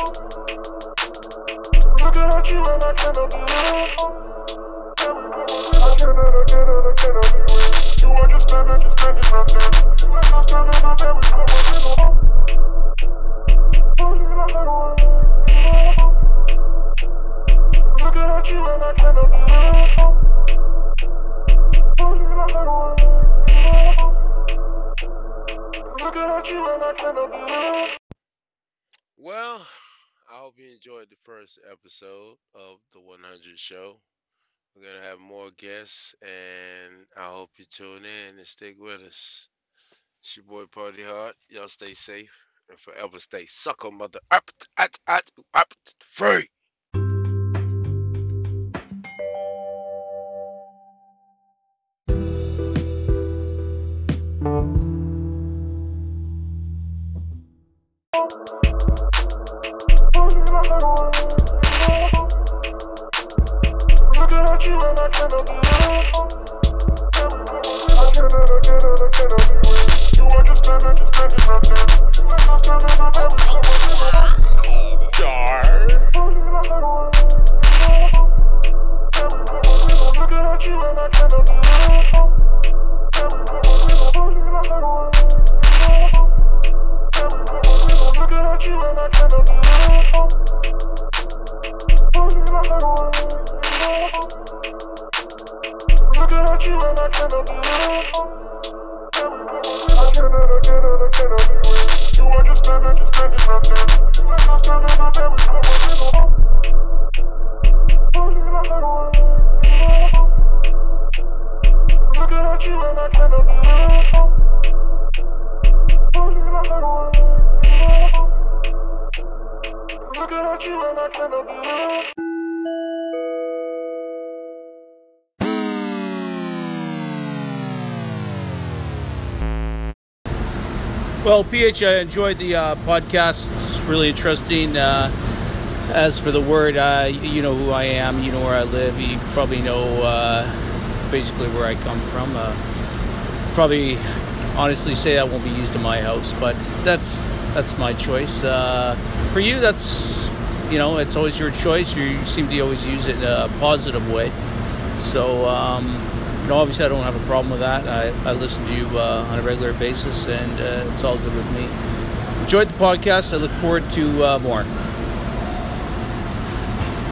Looking at you and I cannot believe. Well, I hope you enjoyed the first episode of the one hundred Show. We're going to have more guests, and I hope you tune in and stick with us. It's your boy Party Hard. Y'all stay safe and forever stay sucker mother up, up, up, up, free. Well, P H, I enjoyed the uh, podcast. It's really interesting. Uh, as for the word, uh, you know who I am. You know where I live. You probably know uh, basically where I come from. Uh, probably, honestly, say that won't be used in my house, but that's that's my choice. Uh, for you, that's, you know, it's always your choice. You seem to always use it in a positive way. So, um, you know, obviously I don't have a problem with that. I, I listen to you uh, on a regular basis, and uh, it's all good with me. Enjoyed the podcast. I look forward to uh, more.